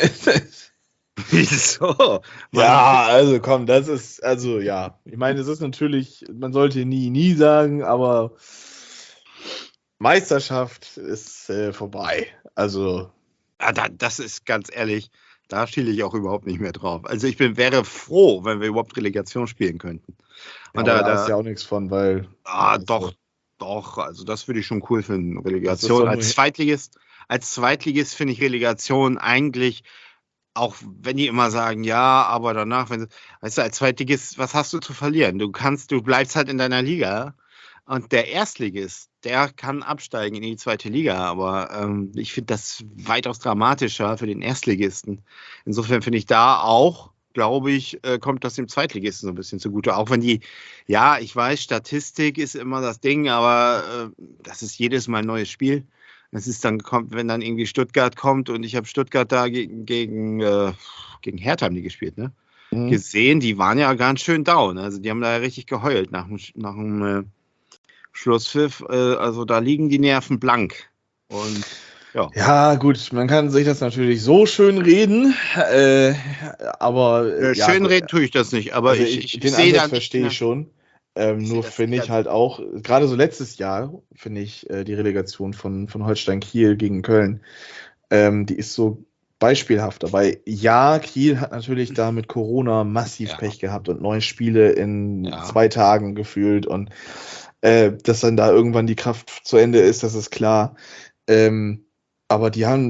S3: Wieso?
S2: Ja, also komm, das ist, also ja. Ich meine, es ist natürlich, man sollte nie sagen, aber Meisterschaft ist vorbei. Also.
S3: Ja, das ist ganz ehrlich, da schiele ich auch überhaupt nicht mehr drauf. Also wäre froh, wenn wir überhaupt Relegation spielen könnten. Und
S2: ja, da ist ja auch nichts von, weil.
S3: Doch, also das würde ich schon cool finden. Relegation als Zweitligist finde ich Relegation eigentlich, auch wenn die immer sagen, ja, aber danach, weißt du, als Zweitligist, was hast du zu verlieren? Du bleibst halt in deiner Liga und der Erstligist, der kann absteigen in die zweite Liga, aber ich finde das weitaus dramatischer für den Erstligisten. Insofern finde ich da auch, glaube ich, kommt das dem Zweitligisten so ein bisschen zugute. Auch wenn ich weiß, Statistik ist immer das Ding, aber das ist jedes Mal ein neues Spiel. Das ist dann, wenn dann irgendwie Stuttgart kommt und ich habe Stuttgart da gegen Hertha haben die gespielt, ne? Gesehen, die waren ja ganz schön down. Also die haben da ja richtig geheult nach dem Schlusspfiff. Also da liegen die Nerven blank. Und
S2: ja, gut, man kann sich das natürlich so schön reden, aber.
S3: Schön reden tue ich das nicht, aber
S2: also
S3: ich
S2: den
S3: sehe
S2: Ansatz verstehe ich schon. Nur finde ich halt auch, gerade so letztes Jahr, finde ich die Relegation von Holstein Kiel gegen Köln, die ist so beispielhaft. Aber ja, Kiel hat natürlich da mit Corona massiv Pech gehabt und 9 Spiele in 2 Tagen gefühlt und dass dann da irgendwann die Kraft zu Ende ist, das ist klar. Aber die haben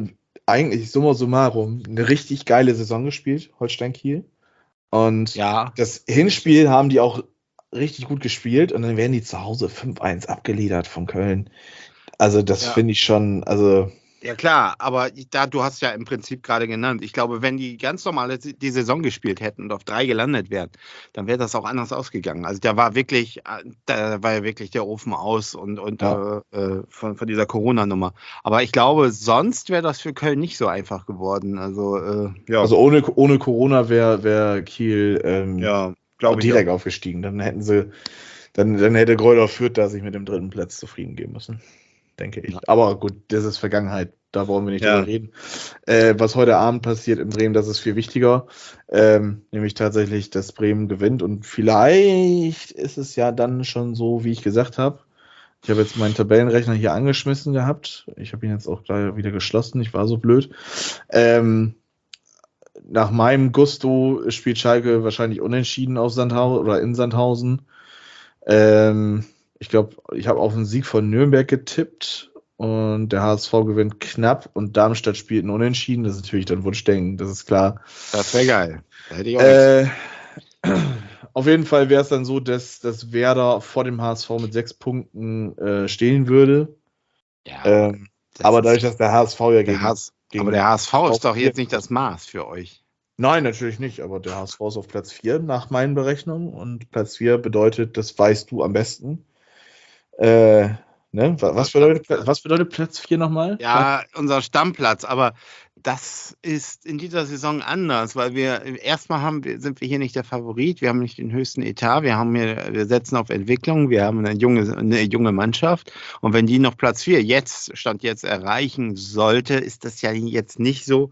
S2: eigentlich summa summarum eine richtig geile Saison gespielt, Holstein Kiel. Und das Hinspiel haben die auch richtig gut gespielt und dann werden die zu Hause 5-1 abgeliefert von Köln. Also das finde ich schon, also...
S3: Ja klar, aber du hast ja im Prinzip gerade genannt, ich glaube, wenn die ganz normal die Saison gespielt hätten und auf 3 gelandet wären, dann wäre das auch anders ausgegangen. Also da war ja wirklich der Ofen aus und von dieser Corona-Nummer. Aber ich glaube, sonst wäre das für Köln nicht so einfach geworden. Also
S2: Also ohne Corona wäre Kiel direkt aufgestiegen. Dann hätte Greuther Fürth da sich mit dem 3. Platz zufrieden geben müssen. Denke ich. Ja. Aber gut, das ist Vergangenheit, da wollen wir nicht drüber reden. Was heute Abend passiert in Bremen, das ist viel wichtiger. Nämlich tatsächlich, dass Bremen gewinnt und vielleicht ist es ja dann schon so, wie ich gesagt habe. Ich habe jetzt meinen Tabellenrechner hier angeschmissen gehabt. Ich habe ihn jetzt auch gleich wieder geschlossen, ich war so blöd. Nach meinem Gusto spielt Schalke wahrscheinlich unentschieden auf Sandhausen oder in Sandhausen. Ich glaube, ich habe auf einen Sieg von Nürnberg getippt und der HSV gewinnt knapp und Darmstadt spielt ein Unentschieden. Das ist natürlich dann Wunschdenken, das ist klar.
S3: Das wäre geil. Da hätte ich auch
S2: auf jeden Fall wäre es dann so, dass Werder vor dem HSV mit 6 Punkten stehen würde.
S3: Ja,
S2: aber dadurch, dass der HSV ja gegen
S3: aber der HSV ist doch jetzt nicht das Maß für euch.
S2: Nein, natürlich nicht, aber der HSV ist auf Platz 4 nach meinen Berechnungen und Platz 4 bedeutet, das weißt du am besten. Was bedeutet Platz 4 nochmal?
S3: Ja, unser Stammplatz, aber das ist in dieser Saison anders, weil sind wir hier nicht der Favorit, wir haben nicht den höchsten Etat, wir setzen auf Entwicklung, wir haben eine junge Mannschaft und wenn die noch Platz 4 Stand jetzt erreichen sollte, ist das ja jetzt nicht so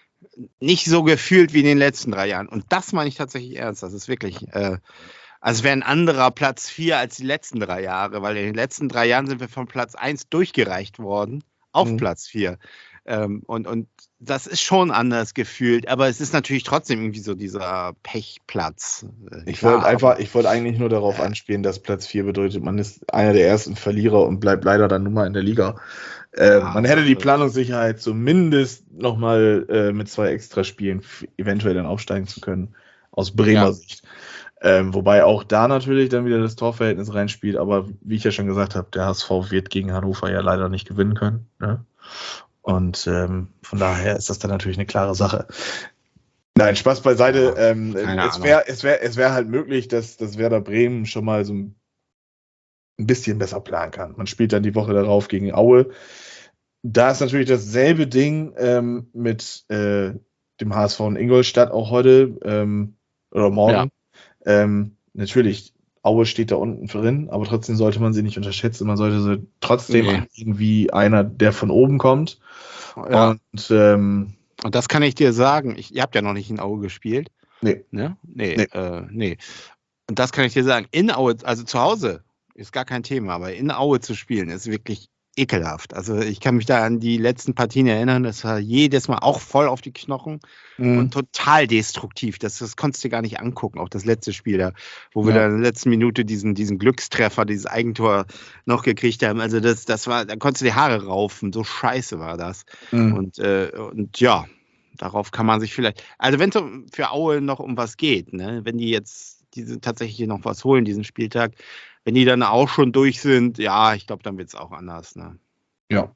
S3: gefühlt wie in den letzten 3 Jahren und das meine ich tatsächlich ernst, das ist wirklich... Also es wäre ein anderer Platz 4 als die letzten 3 Jahre, weil in den letzten 3 Jahren sind wir von Platz 1 durchgereicht worden auf Platz 4. Und das ist schon anders gefühlt, aber es ist natürlich trotzdem irgendwie so dieser Pechplatz.
S2: Ich wollte eigentlich nur darauf anspielen, dass Platz 4 bedeutet, man ist einer der ersten Verlierer und bleibt leider dann nur mal in der Liga. Man hätte die Planungssicherheit zumindest nochmal mit 2 Extraspielen eventuell dann aufsteigen zu können, aus Bremer Sicht. Wobei auch da natürlich dann wieder das Torverhältnis reinspielt, aber wie ich ja schon gesagt habe, der HSV wird gegen Hannover ja leider nicht gewinnen können. Ne? Und von daher ist das dann natürlich eine klare Sache. Nein, Spaß beiseite. Es wär halt möglich, dass Werder Bremen schon mal so ein bisschen besser planen kann. Man spielt dann die Woche darauf gegen Aue. Da ist natürlich dasselbe Ding mit dem HSV in Ingolstadt auch heute oder morgen. Ja. Natürlich, Aue steht da unten drin, aber trotzdem sollte man sie nicht unterschätzen. Man sollte sie trotzdem angehen wie einer, der von oben kommt.
S3: Ja. Und das kann ich dir sagen. Ihr habt ja noch nicht in Aue gespielt.
S2: Nee.
S3: Ne? Nee. Und das kann ich dir sagen. In Aue, also zu Hause, ist gar kein Thema, aber in Aue zu spielen, ist wirklich ekelhaft. Also ich kann mich da an die letzten Partien erinnern, das war jedes Mal auch voll auf die Knochen und total destruktiv. Das konntest du dir gar nicht angucken, auch das letzte Spiel da, wo wir da in der letzten Minute diesen Glückstreffer, dieses Eigentor noch gekriegt haben. Also das war, da konntest du die Haare raufen, so scheiße war das. Und ja, darauf kann man sich vielleicht, also wenn es für Aue noch um was geht, ne, wenn die jetzt tatsächlich noch was holen, diesen Spieltag, wenn die dann auch schon durch sind, ja, ich glaube, dann wird es auch anders. Ne?
S2: Ja.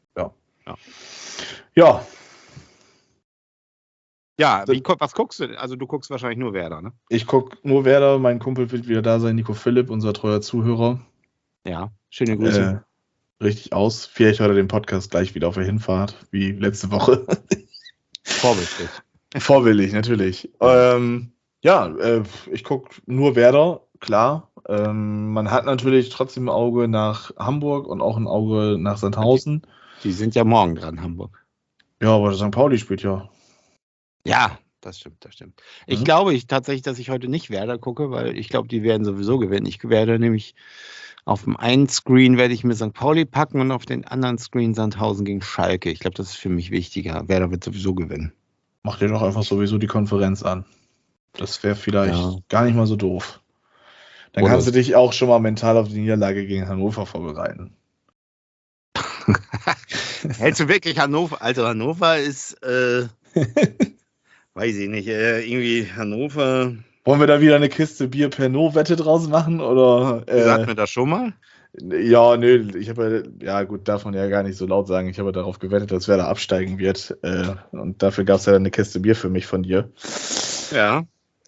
S3: Ja, was guckst du? Also du guckst wahrscheinlich nur Werder, ne?
S2: Ich gucke nur Werder, mein Kumpel wird wieder da sein, Nico Philipp, unser treuer Zuhörer.
S3: Ja, schöne Grüße.
S2: Richtig aus. Vielleicht hört er den Podcast gleich wieder auf der Hinfahrt, wie letzte Woche.
S3: Vorbildlich.
S2: Vorbildlich, natürlich. Ich gucke nur Werder, klar. Man hat natürlich trotzdem ein Auge nach Hamburg und auch ein Auge nach Sandhausen.
S3: Die sind ja morgen dran, Hamburg.
S2: Ja, aber St. Pauli spielt ja.
S3: Ja, das stimmt. Ich glaube tatsächlich, dass ich heute nicht Werder gucke, weil ich glaube, die werden sowieso gewinnen. Ich werde nämlich auf dem einen Screen werde ich mir St. Pauli packen und auf den anderen Screen Sandhausen gegen Schalke. Ich glaube, das ist für mich wichtiger. Werder wird sowieso gewinnen.
S2: Mach dir doch einfach sowieso die Konferenz an. Das wäre vielleicht gar nicht mal so doof. Dann kannst du dich auch schon mal mental auf die Niederlage gegen Hannover vorbereiten.
S3: Hältst du wirklich Hannover? Also Hannover ist, weiß ich nicht, irgendwie Hannover.
S2: Wollen wir da wieder eine Kiste Bier Pernod-Wette draus machen? Oder,
S3: Sagt mir das schon mal?
S2: Ja, nö, ich habe ja gut, darf man ja gar nicht so laut sagen. Ich habe darauf gewettet, dass Werder absteigen wird. Und dafür gab es ja dann eine Kiste Bier für mich von dir.
S3: Ja.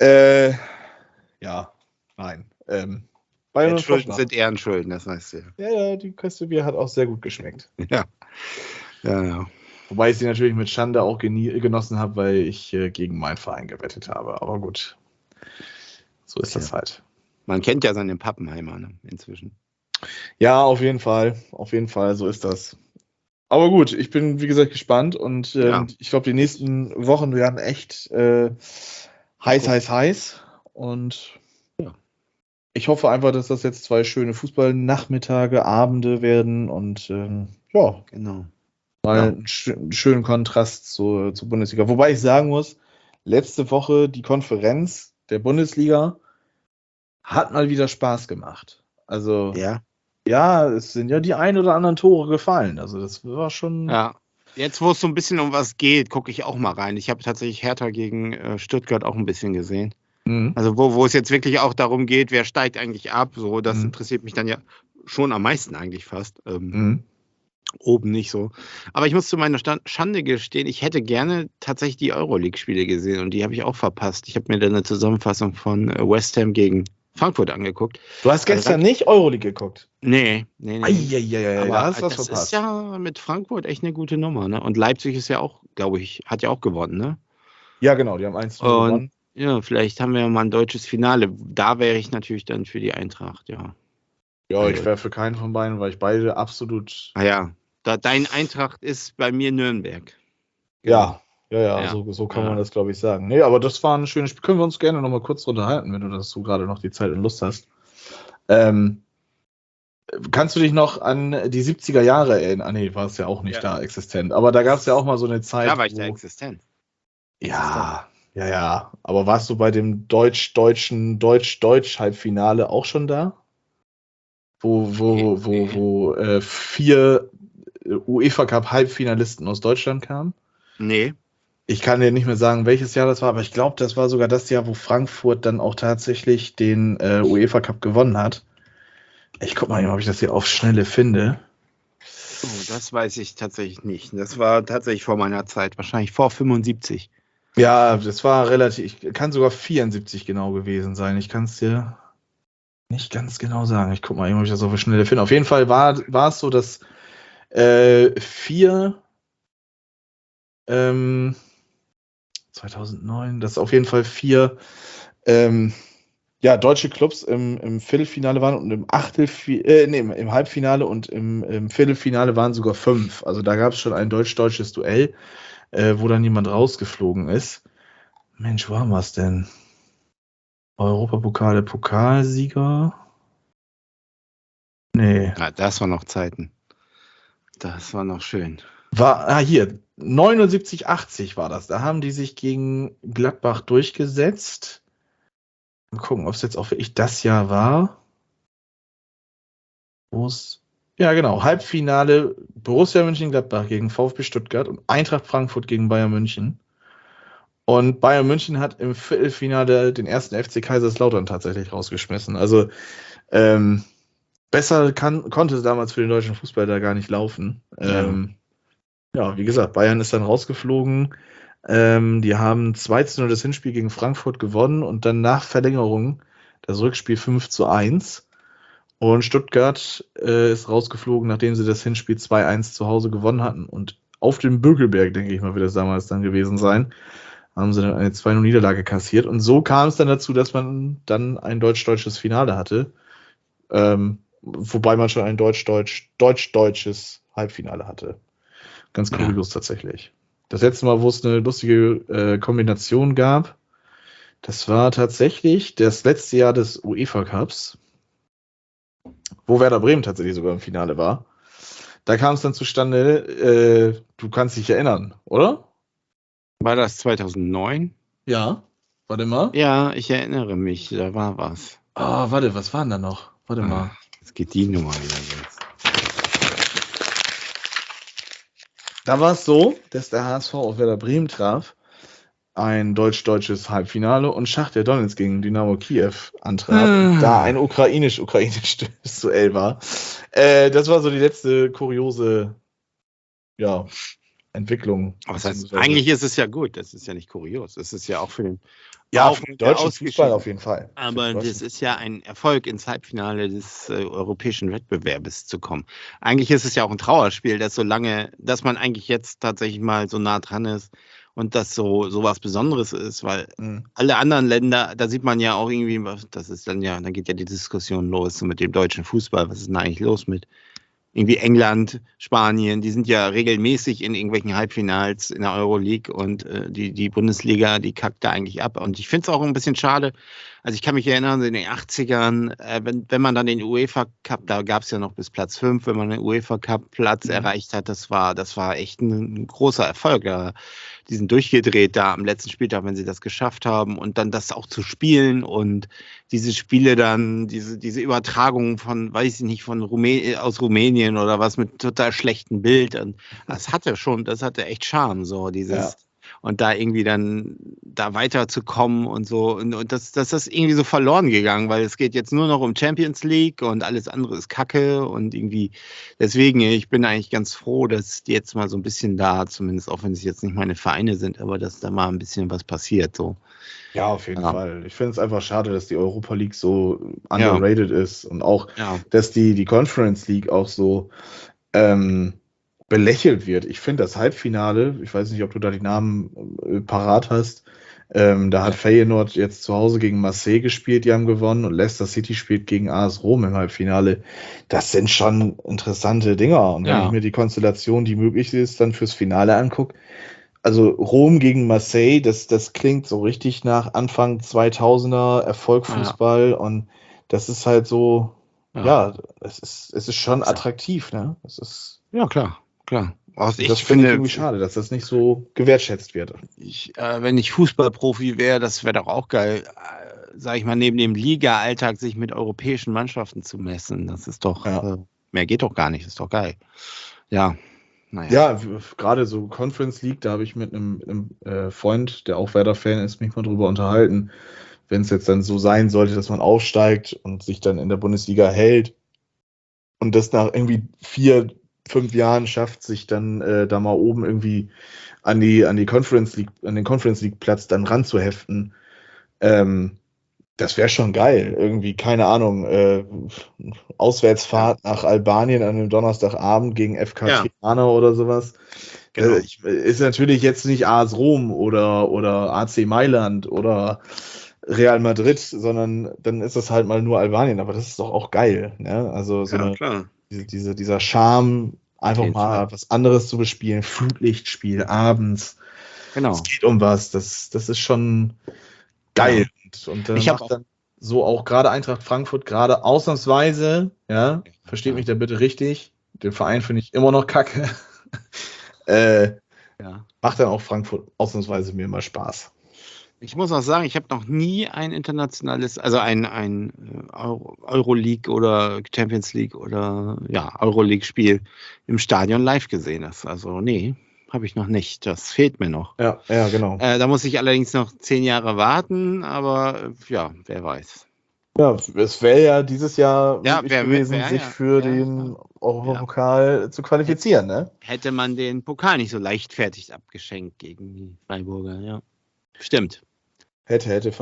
S2: Ja, nein.
S3: Schulden sind Ehrenschulden, das weißt du.
S2: Ja, die Kiste Bier hat auch sehr gut geschmeckt.
S3: Ja.
S2: Wobei ich sie natürlich mit Schande auch genossen habe, weil ich gegen meinen Verein gewettet habe. Aber gut, so ist das halt.
S3: Man kennt ja seine Pappenheimer, ne, inzwischen.
S2: Ja, auf jeden Fall, so ist das. Aber gut, ich bin, wie gesagt, gespannt und ich glaube, die nächsten Wochen werden echt heiß. Und ich hoffe einfach, dass das jetzt 2 schöne Fußballnachmittage, Abende werden und
S3: genau.
S2: Mal einen schönen Kontrast zur Bundesliga. Wobei ich sagen muss, letzte Woche die Konferenz der Bundesliga hat mal wieder Spaß gemacht. Also es sind ja die ein oder anderen Tore gefallen. Also das war schon...
S3: Ja, jetzt wo es so ein bisschen um was geht, gucke ich auch mal rein. Ich habe tatsächlich Hertha gegen Stuttgart auch ein bisschen gesehen. Mhm. Also wo es jetzt wirklich auch darum geht, wer steigt eigentlich ab, so das interessiert mich dann ja schon am meisten eigentlich fast. Oben nicht so. Aber ich muss zu meiner Schande gestehen, ich hätte gerne tatsächlich die Euroleague-Spiele gesehen und die habe ich auch verpasst. Ich habe mir dann eine Zusammenfassung von West Ham gegen Frankfurt angeguckt.
S2: Du hast gestern nicht Euroleague geguckt?
S3: Nee.
S2: Aber
S3: da hast du was verpasst. Das ist ja mit Frankfurt echt eine gute Nummer, ne? Und Leipzig ist ja auch, glaube ich, hat ja auch gewonnen, ne?
S2: Ja, genau, die haben 1-0 gewonnen.
S3: Ja, vielleicht haben wir ja mal ein deutsches Finale. Da wäre ich natürlich dann für die Eintracht, ja.
S2: Ja, ich wäre für keinen von beiden, weil ich beide absolut...
S3: Dein Eintracht ist bei mir Nürnberg.
S2: Ja. So kann man das, glaube ich, sagen. Nee, aber das war ein schönes Spiel. Können wir uns gerne noch mal kurz unterhalten, wenn du dazu gerade noch die Zeit und Lust hast. Kannst du dich noch an die 70er Jahre erinnern? Nee, war es ja auch nicht da existent. Aber da gab es ja auch mal so eine Zeit.
S3: Da war ich da existent.
S2: Ja. Aber warst du bei dem Deutsch-Halbfinale auch schon da? Wo 4 UEFA-Cup-Halbfinalisten aus Deutschland kamen?
S3: Nee.
S2: Ich kann dir nicht mehr sagen, welches Jahr das war, aber ich glaube, das war sogar das Jahr, wo Frankfurt dann auch tatsächlich den UEFA-Cup gewonnen hat. Ich guck mal, ob ich das hier auf Schnelle finde.
S3: Oh, das weiß ich tatsächlich nicht. Das war tatsächlich vor meiner Zeit, wahrscheinlich vor 75.
S2: Ja, das war kann sogar 74 genau gewesen sein. Ich kann es dir nicht ganz genau sagen. Ich guck mal, ob ich das auf Schnelle finde. Auf jeden Fall war es so, dass 2009, dass auf jeden Fall 4 deutsche Clubs im Viertelfinale waren und im Halbfinale und im Viertelfinale waren sogar 5. Also da gab es schon ein deutsch-deutsches Duell, wo dann jemand rausgeflogen ist. Mensch, wo haben wir es denn? Europapokale, Pokalsieger? Nee.
S3: Ja, das waren noch Zeiten. Das war noch schön.
S2: Hier, 79-80 war das. Da haben die sich gegen Gladbach durchgesetzt. Mal gucken, ob es jetzt auch wirklich das Jahr war. Ja, genau. Halbfinale Borussia Mönchengladbach gegen VfB Stuttgart und Eintracht Frankfurt gegen Bayern München. Und Bayern München hat im Viertelfinale den ersten FC Kaiserslautern tatsächlich rausgeschmissen. Also besser konnte es damals für den deutschen Fußball da gar nicht laufen. Wie gesagt, Bayern ist dann rausgeflogen. Die haben 2-0 das Hinspiel gegen Frankfurt gewonnen und dann nach Verlängerung das Rückspiel 5-1. Und Stuttgart ist rausgeflogen, nachdem sie das Hinspiel 2-1 zu Hause gewonnen hatten. Und auf dem Bökelberg, denke ich mal, wird das damals dann gewesen sein, haben sie dann eine 2-0-Niederlage kassiert. Und so kam es dann dazu, dass man dann ein deutsch-deutsches Finale hatte. Wobei man schon ein deutsch-deutsches Halbfinale hatte. Ganz kurios tatsächlich. Das letzte Mal, wo es eine lustige Kombination gab, das war tatsächlich das letzte Jahr des UEFA Cups, wo Werder Bremen tatsächlich sogar im Finale war. Da kam es dann zustande, du kannst dich erinnern, oder?
S3: War das 2009?
S2: Ja, warte mal.
S3: Ja, ich erinnere mich, da war was.
S2: Warte, was war denn da noch? Warte mal.
S3: Jetzt geht die Nummer wieder jetzt.
S2: Da war es so, dass der HSV auf Werder Bremen traf, ein deutsch-deutsches Halbfinale und Schachtar Donetsk gegen Dynamo Kiew antrat, da ein ukrainisch-ukrainisch Duell war. Das war so die letzte kuriose Entwicklung.
S3: Aber das heißt, eigentlich ist es ja gut, das ist ja nicht kurios, das ist ja auch für den
S2: für den deutschen Fußball auf jeden Fall.
S3: Aber das ist ja ein Erfolg, ins Halbfinale des europäischen Wettbewerbes zu kommen. Eigentlich ist es ja auch ein Trauerspiel, dass man eigentlich jetzt tatsächlich mal so nah dran ist und das so was Besonderes ist, weil alle anderen Länder, da sieht man ja auch irgendwie, das ist dann geht ja die Diskussion los so mit dem deutschen Fußball, was ist denn eigentlich los mit irgendwie England, Spanien, die sind ja regelmäßig in irgendwelchen Halbfinals in der Euroleague und die Bundesliga, die kackt da eigentlich ab. Und ich finde es auch ein bisschen schade. Also ich kann mich erinnern, in den 80ern, wenn man dann den UEFA Cup, da gab es ja noch bis Platz 5, wenn man den UEFA Cup Platz erreicht hat, das war echt ein großer Erfolg. Die sind durchgedreht da am letzten Spieltag, wenn sie das geschafft haben und dann das auch zu spielen und diese Spiele dann, diese Übertragung von, weiß ich nicht, aus Rumänien oder was mit total schlechtem Bild. Und das hatte echt Charme, so dieses. Und da irgendwie dann da weiterzukommen und so. Und das ist irgendwie so verloren gegangen, weil es geht jetzt nur noch um Champions League und alles andere ist Kacke und irgendwie. Deswegen, ich bin eigentlich ganz froh, dass die jetzt mal so ein bisschen da, zumindest auch wenn es jetzt nicht meine Vereine sind, aber dass da mal ein bisschen was passiert. So.
S2: Ja, auf jeden Fall. Ich finde es einfach schade, dass die Europa League so underrated ist und auch, dass die Conference League auch so belächelt wird. Ich finde das Halbfinale, ich weiß nicht, ob du da die Namen parat hast, da hat Feyenoord jetzt zu Hause gegen Marseille gespielt, die haben gewonnen und Leicester City spielt gegen AS Rom im Halbfinale. Das sind schon interessante Dinger. Und wenn ich mir die Konstellation, die möglich ist, dann fürs Finale angucke, also Rom gegen Marseille, das klingt so richtig nach Anfang 2000er Erfolgfußball und das ist halt so, es ist schon attraktiv, ne? Das ist
S3: klar. Also
S2: das finde ich irgendwie schade, dass das nicht so gewertschätzt wird.
S3: Wenn ich Fußballprofi wäre, das wäre doch auch geil, sage ich mal, neben dem Liga-Alltag sich mit europäischen Mannschaften zu messen. Das ist doch, mehr geht doch gar nicht, das ist doch geil. Ja, naja.
S2: Ja, gerade so Conference League, da habe ich mit einem Freund, der auch Werder-Fan ist, mich mal drüber unterhalten. Wenn es jetzt dann so sein sollte, dass man aufsteigt und sich dann in der Bundesliga hält und das nach irgendwie 4-5 Jahren schafft, sich dann da mal oben irgendwie an die Conference League, an den Conference League Platz dann ranzuheften, das wäre schon geil. Irgendwie, keine Ahnung, Auswärtsfahrt nach Albanien an einem Donnerstagabend gegen FK Tirana oder sowas. Genau. Ist natürlich jetzt nicht AS Rom oder AC Mailand oder Real Madrid, sondern dann ist das halt mal nur Albanien. Aber das ist doch auch geil. Ne? Also so dieser Charme, einfach mal was anderes zu bespielen, Flutlichtspiel abends. Genau. Es geht um was. Das ist schon geil. Und ich habe dann so auch gerade Eintracht Frankfurt, gerade ausnahmsweise, versteht mich da bitte richtig, den Verein finde ich immer noch kacke, macht dann auch Frankfurt ausnahmsweise mir immer Spaß.
S3: Ich muss auch sagen, ich habe noch nie ein internationales, also ein Euroleague oder Champions League oder Euroleague-Spiel im Stadion live gesehen. Also nee, habe ich noch nicht. Das fehlt mir noch.
S2: Ja, genau.
S3: Da muss ich allerdings noch 10 Jahre warten, aber wer weiß.
S2: Ja, es wäre ja dieses Jahr möglich gewesen, sich für den Europapokal zu qualifizieren, ne?
S3: Hätte man den Pokal nicht so leichtfertig abgeschenkt gegen die Freiburger, ja. Stimmt.
S2: Hätte.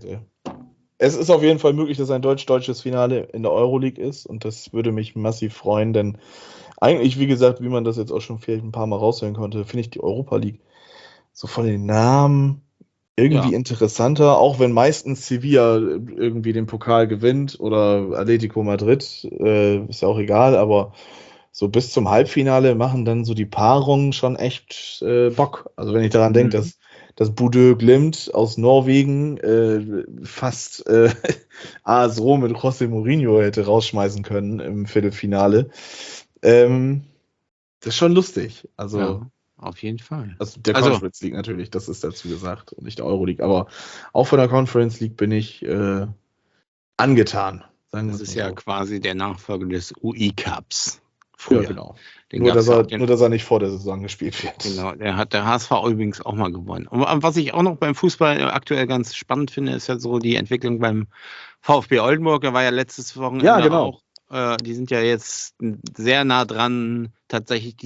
S2: Es ist auf jeden Fall möglich, dass ein deutsches Finale in der Euroleague ist und das würde mich massiv freuen, denn eigentlich, wie gesagt, wie man das jetzt auch schon vielleicht ein paar Mal raushören konnte, finde ich die Europa League so von den Namen irgendwie interessanter, auch wenn meistens Sevilla irgendwie den Pokal gewinnt oder Atletico Madrid, ist ja auch egal, aber so bis zum Halbfinale machen dann so die Paarungen schon echt Bock. Also wenn ich daran denke, dass Bodø Glimt aus Norwegen fast AS Rom mit José Mourinho hätte rausschmeißen können im Viertelfinale. Das ist schon lustig. Also
S3: auf jeden Fall.
S2: Also der Conference League natürlich, das ist dazu gesagt und nicht der Euroleague. Aber auch von der Conference League bin ich angetan.
S3: Das ist ja quasi der Nachfolger des UI Cups. früher.
S2: Ja, genau.
S3: Den
S2: Nur
S3: gab's
S2: dass,
S3: ja auch,
S2: nur, dass er nicht vor der Saison gespielt wird.
S3: Genau, der hat der HSV übrigens auch mal gewonnen. Und was ich auch noch beim Fußball aktuell ganz spannend finde, ist ja so die Entwicklung beim VfB Oldenburg. Der war ja letztes Wochenende
S2: Ja, genau.
S3: auch. Die sind ja jetzt sehr nah dran, tatsächlich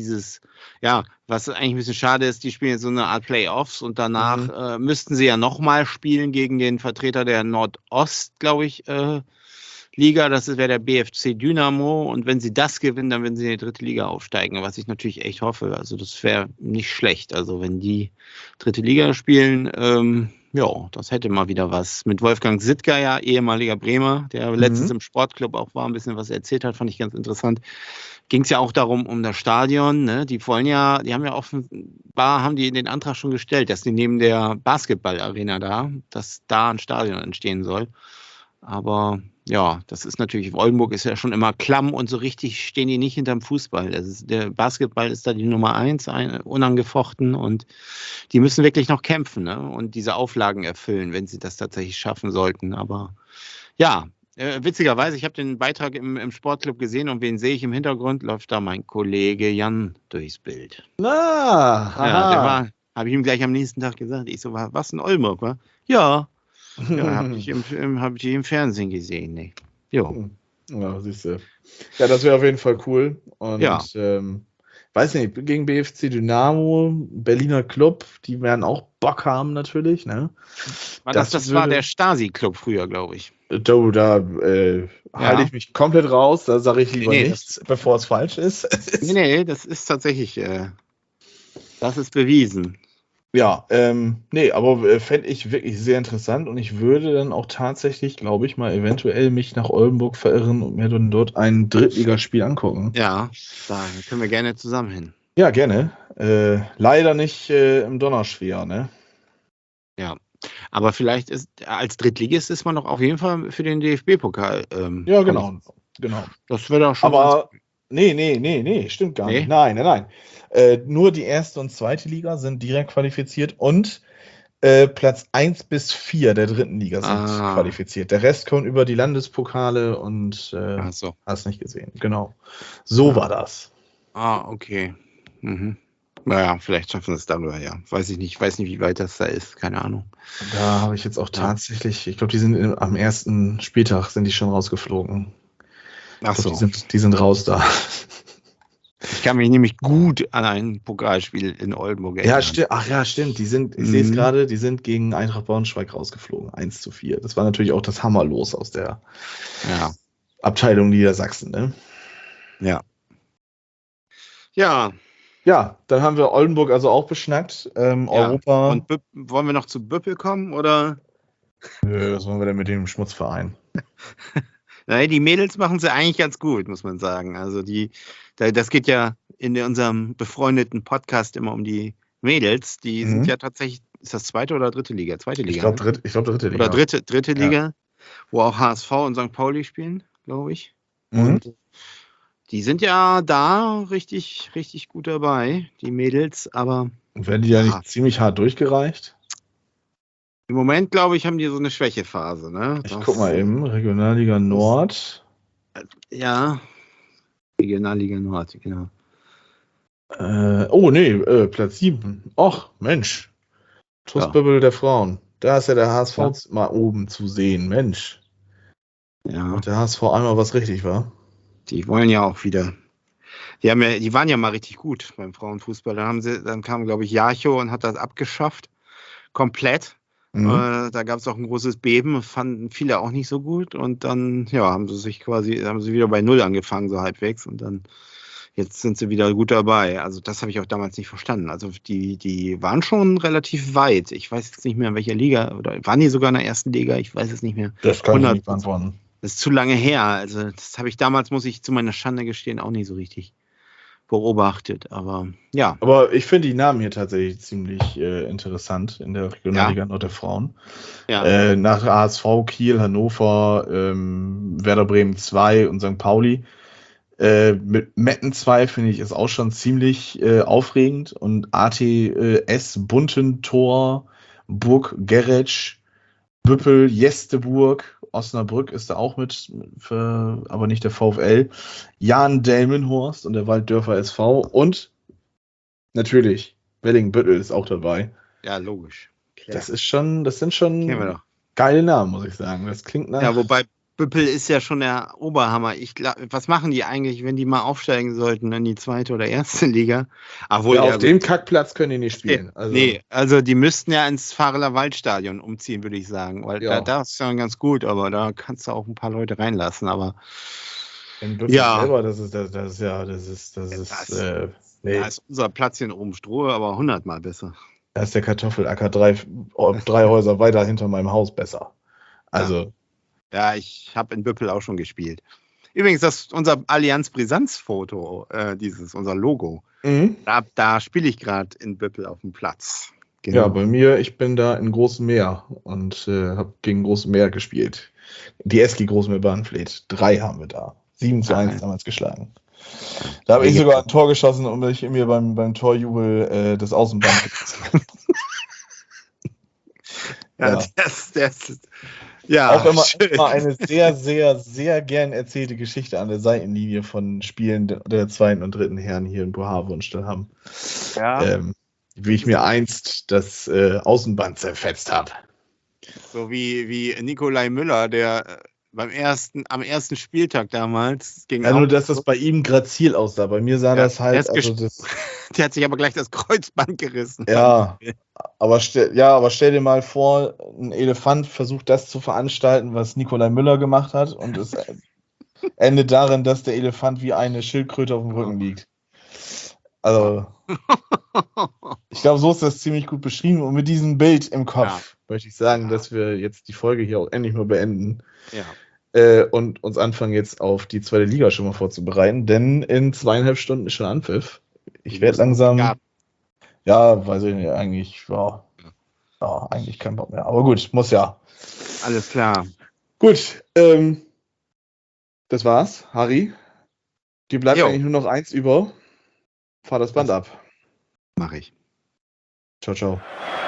S3: was eigentlich ein bisschen schade ist, die spielen jetzt so eine Art Playoffs und danach müssten sie ja nochmal spielen gegen den Vertreter der Nordost, glaube ich, Liga, das wäre der BFC Dynamo, und wenn sie das gewinnen, dann werden sie in die dritte Liga aufsteigen, was ich natürlich echt hoffe. Also das wäre nicht schlecht. Also wenn die dritte Liga spielen, das hätte mal wieder was. Mit Wolfgang Sittger, ja, ehemaliger Bremer, der letztens im Sportclub auch war, ein bisschen was erzählt hat, fand ich ganz interessant. Ging es ja auch darum, um das Stadion, ne? Die haben ja offenbar, haben die den Antrag schon gestellt, dass die neben der Basketballarena dass da ein Stadion entstehen soll. Aber ja, das ist natürlich, Oldenburg ist ja schon immer klamm und so richtig stehen die nicht hinterm Fußball. Der Basketball ist da die Nummer 1, unangefochten, und die müssen wirklich noch kämpfen, ne? Und diese Auflagen erfüllen, wenn sie das tatsächlich schaffen sollten. Aber ja, witzigerweise, ich habe den Beitrag im Sportclub gesehen, und wen sehe ich im Hintergrund? Läuft da mein Kollege Jan durchs Bild. Ja, habe ich ihm gleich am nächsten Tag gesagt. Ich so, was in Oldenburg, wa? Ja. Ja, habe ich im Fernsehen gesehen. Ne? Jo.
S2: Ja, siehst du. Ja, das wäre auf jeden Fall cool. Und weiß nicht, gegen BFC Dynamo, Berliner Club, die werden auch Bock haben natürlich. Ne?
S3: Das war der Stasi-Club früher, glaube ich.
S2: Da halte ich mich komplett raus. Da sage ich lieber nichts, bevor es falsch ist.
S3: Nee, das ist tatsächlich, das ist bewiesen.
S2: Ja, aber fände ich wirklich sehr interessant, und ich würde dann auch tatsächlich, glaube ich, mal eventuell mich nach Oldenburg verirren und mir dann dort ein Drittligaspiel angucken.
S3: Ja, da können wir gerne zusammen hin.
S2: Ja, gerne. Leider nicht im Donnerschwer, ne?
S3: Ja, aber vielleicht als Drittligist ist man doch auf jeden Fall für den DFB-Pokal.
S2: Ja, genau.
S3: Das wäre doch schon.
S2: Aber nee, stimmt gar nicht. Nein. Nur die erste und zweite Liga sind direkt qualifiziert, und Platz 1 bis 4 der dritten Liga sind qualifiziert. Der Rest kommt über die Landespokale und hast nicht gesehen. Genau. So war das.
S3: Okay. Naja, vielleicht schaffen sie es darüber, ja. Weiß nicht, wie weit das da ist. Keine Ahnung.
S2: Da habe ich jetzt auch tatsächlich, ich glaube, die sind am ersten Spieltag sind die schon rausgeflogen. Die sind raus da.
S3: Ich kann mich nämlich gut an ein Pokalspiel in Oldenburg erinnern.
S2: Stimmt. Ich sehe es gerade, die sind gegen Eintracht Braunschweig rausgeflogen. 1:4. Das war natürlich auch das Hammerlos aus der Abteilung Niedersachsen, ne?
S3: Ja. Ja.
S2: Ja, dann haben wir Oldenburg also auch beschnackt. Europa.
S3: Und wollen wir noch zu Büppel kommen, oder?
S2: Nö, was wollen wir denn mit dem Schmutzverein?
S3: Naja, die Mädels machen sie eigentlich ganz gut, muss man sagen. Also das geht ja in unserem befreundeten Podcast immer um die Mädels. Die sind ja tatsächlich, ist das zweite oder dritte Liga? Zweite Liga.
S2: Ich glaube dritte Liga.
S3: Oder dritte Liga, wo auch HSV und St. Pauli spielen, glaube ich. Und die sind ja da richtig, richtig gut dabei, die Mädels, aber.
S2: Und werden die ja nicht ziemlich hart durchgereicht?
S3: Im Moment, glaube ich, haben die so eine Schwächephase, ne?
S2: Ich guck mal eben, Regionalliga Nord.
S3: Ja, Regionalliga Nord, genau.
S2: Platz 7. Och, Mensch. TuS der Frauen. Da ist ja der HSV mal oben zu sehen, Mensch.
S3: Ja.
S2: Und der HSV einmal was richtig war.
S3: Die wollen ja auch wieder. Die waren ja mal richtig gut beim Frauenfußball. Dann kam, glaube ich, Jarcho und hat das abgeschafft. Komplett. Da gab es auch ein großes Beben, fanden viele auch nicht so gut, und dann haben sie wieder bei Null angefangen, so halbwegs, und dann jetzt sind sie wieder gut dabei. Also das habe ich auch damals nicht verstanden. Also die waren schon relativ weit. Ich weiß jetzt nicht mehr, in welcher Liga, oder waren die sogar in der ersten Liga? Ich weiß es nicht mehr.
S2: Das kann ich nicht beantworten.
S3: Das ist zu lange her. Also das habe ich damals, muss ich zu meiner Schande gestehen, auch nicht so richtig beobachtet, aber ja.
S2: Aber ich finde die Namen hier tatsächlich ziemlich interessant in der Regionalliga Nord der Frauen. Ja. Nach HSV, Kiel, Hannover, Werder Bremen 2 und St. Pauli. Mit Metten 2 finde ich ist auch schon ziemlich aufregend, und ATS Buntentor, Burg Gerretsch, Büppel, Jesteburg Osnabrück ist da auch mit, aber nicht der VfL. Jan Delmenhorst und der Walddörfer SV. Und natürlich, Wellingbüttel ist auch dabei.
S3: Ja, logisch. Klar.
S2: Das sind schon geile Namen, muss ich sagen. Das klingt nach.
S3: Ja, wobei Büppel ist ja schon der Oberhammer. Was machen die eigentlich, wenn die mal aufsteigen sollten in die 2. oder 1. Liga? Obwohl,
S2: ja, auf dem Kackplatz können die nicht spielen.
S3: Also die müssten ja ins Fahreler Waldstadion umziehen, würde ich sagen. Weil da ist ja ganz gut, aber da kannst du auch ein paar Leute reinlassen. Aber
S2: in Büppel selber, das ist
S3: da ist unser Platz hier in oben Strohe, aber 100-mal besser.
S2: Da ist der Kartoffelacker 3 Häuser weiter hinter meinem Haus besser. Also.
S3: Ja, ich habe in Büppel auch schon gespielt. Übrigens, das ist unser Allianz-Brisanz-Foto, unser Logo. Mhm. Da spiele ich gerade in Büppel auf dem Platz.
S2: Genau. Ja, bei mir, ich bin da in Großem Meer und habe gegen Großem Meer gespielt. Die Eski Großmeer Bahnfleet. 3 haben wir da. 7:1 damals geschlagen. Da habe ich sogar ein Tor geschossen und mich mir beim Torjubel das Außenband gezogen. Auch immer eine sehr, sehr, sehr gern erzählte Geschichte an der Seitenlinie von Spielen der 2. und 3. Herren hier in Bohave und Stillham. Ja. Wie ich mir einst das Außenband zerfetzt habe.
S3: So wie Nikolai Müller, der am ersten Spieltag damals gegen.
S2: Ja, nur dass das bei ihm grazil aussah. Bei mir sah das halt.
S3: Der hat sich aber gleich das Kreuzband gerissen.
S2: Ja, aber stell dir mal vor, ein Elefant versucht das zu veranstalten, was Nikolai Müller gemacht hat, und es endet darin, dass der Elefant wie eine Schildkröte auf dem Rücken liegt. Also, ich glaube, so ist das ziemlich gut beschrieben. Und mit diesem Bild im Kopf möchte ich sagen, dass wir jetzt die Folge hier auch endlich mal beenden. Ja. Und uns anfangen jetzt auf die 2. Liga schon mal vorzubereiten, denn in 2,5 Stunden ist schon Anpfiff. Ich werde langsam, weiß ich nicht, eigentlich, eigentlich kein Bock mehr. Aber gut, muss ja.
S3: Alles klar.
S2: Gut, das war's, Harry. Dir bleibt eigentlich nur noch eins über. Fahr das Band ab.
S3: Mach ich.
S2: Ciao, ciao.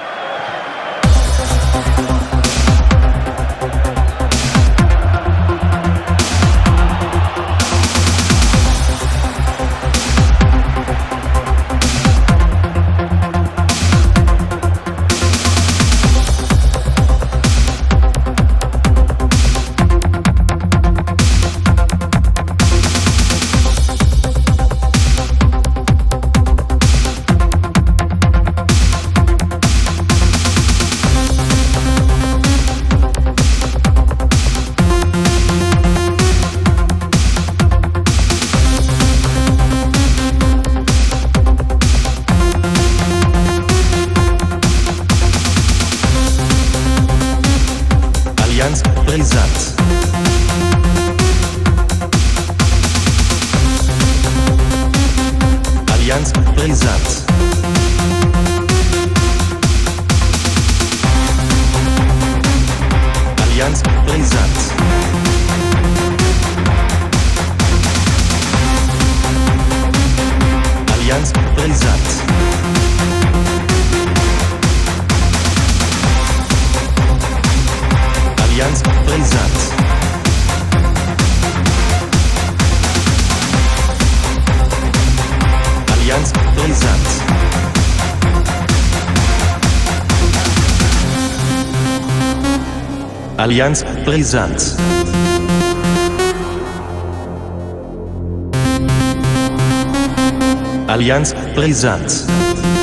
S1: Brisant. Allianz Brisant. Allianz Brisant. Allianz Brisant. Allianz Brisant. Allianz Brisant. Allianz Brisant. Allianz Brisant.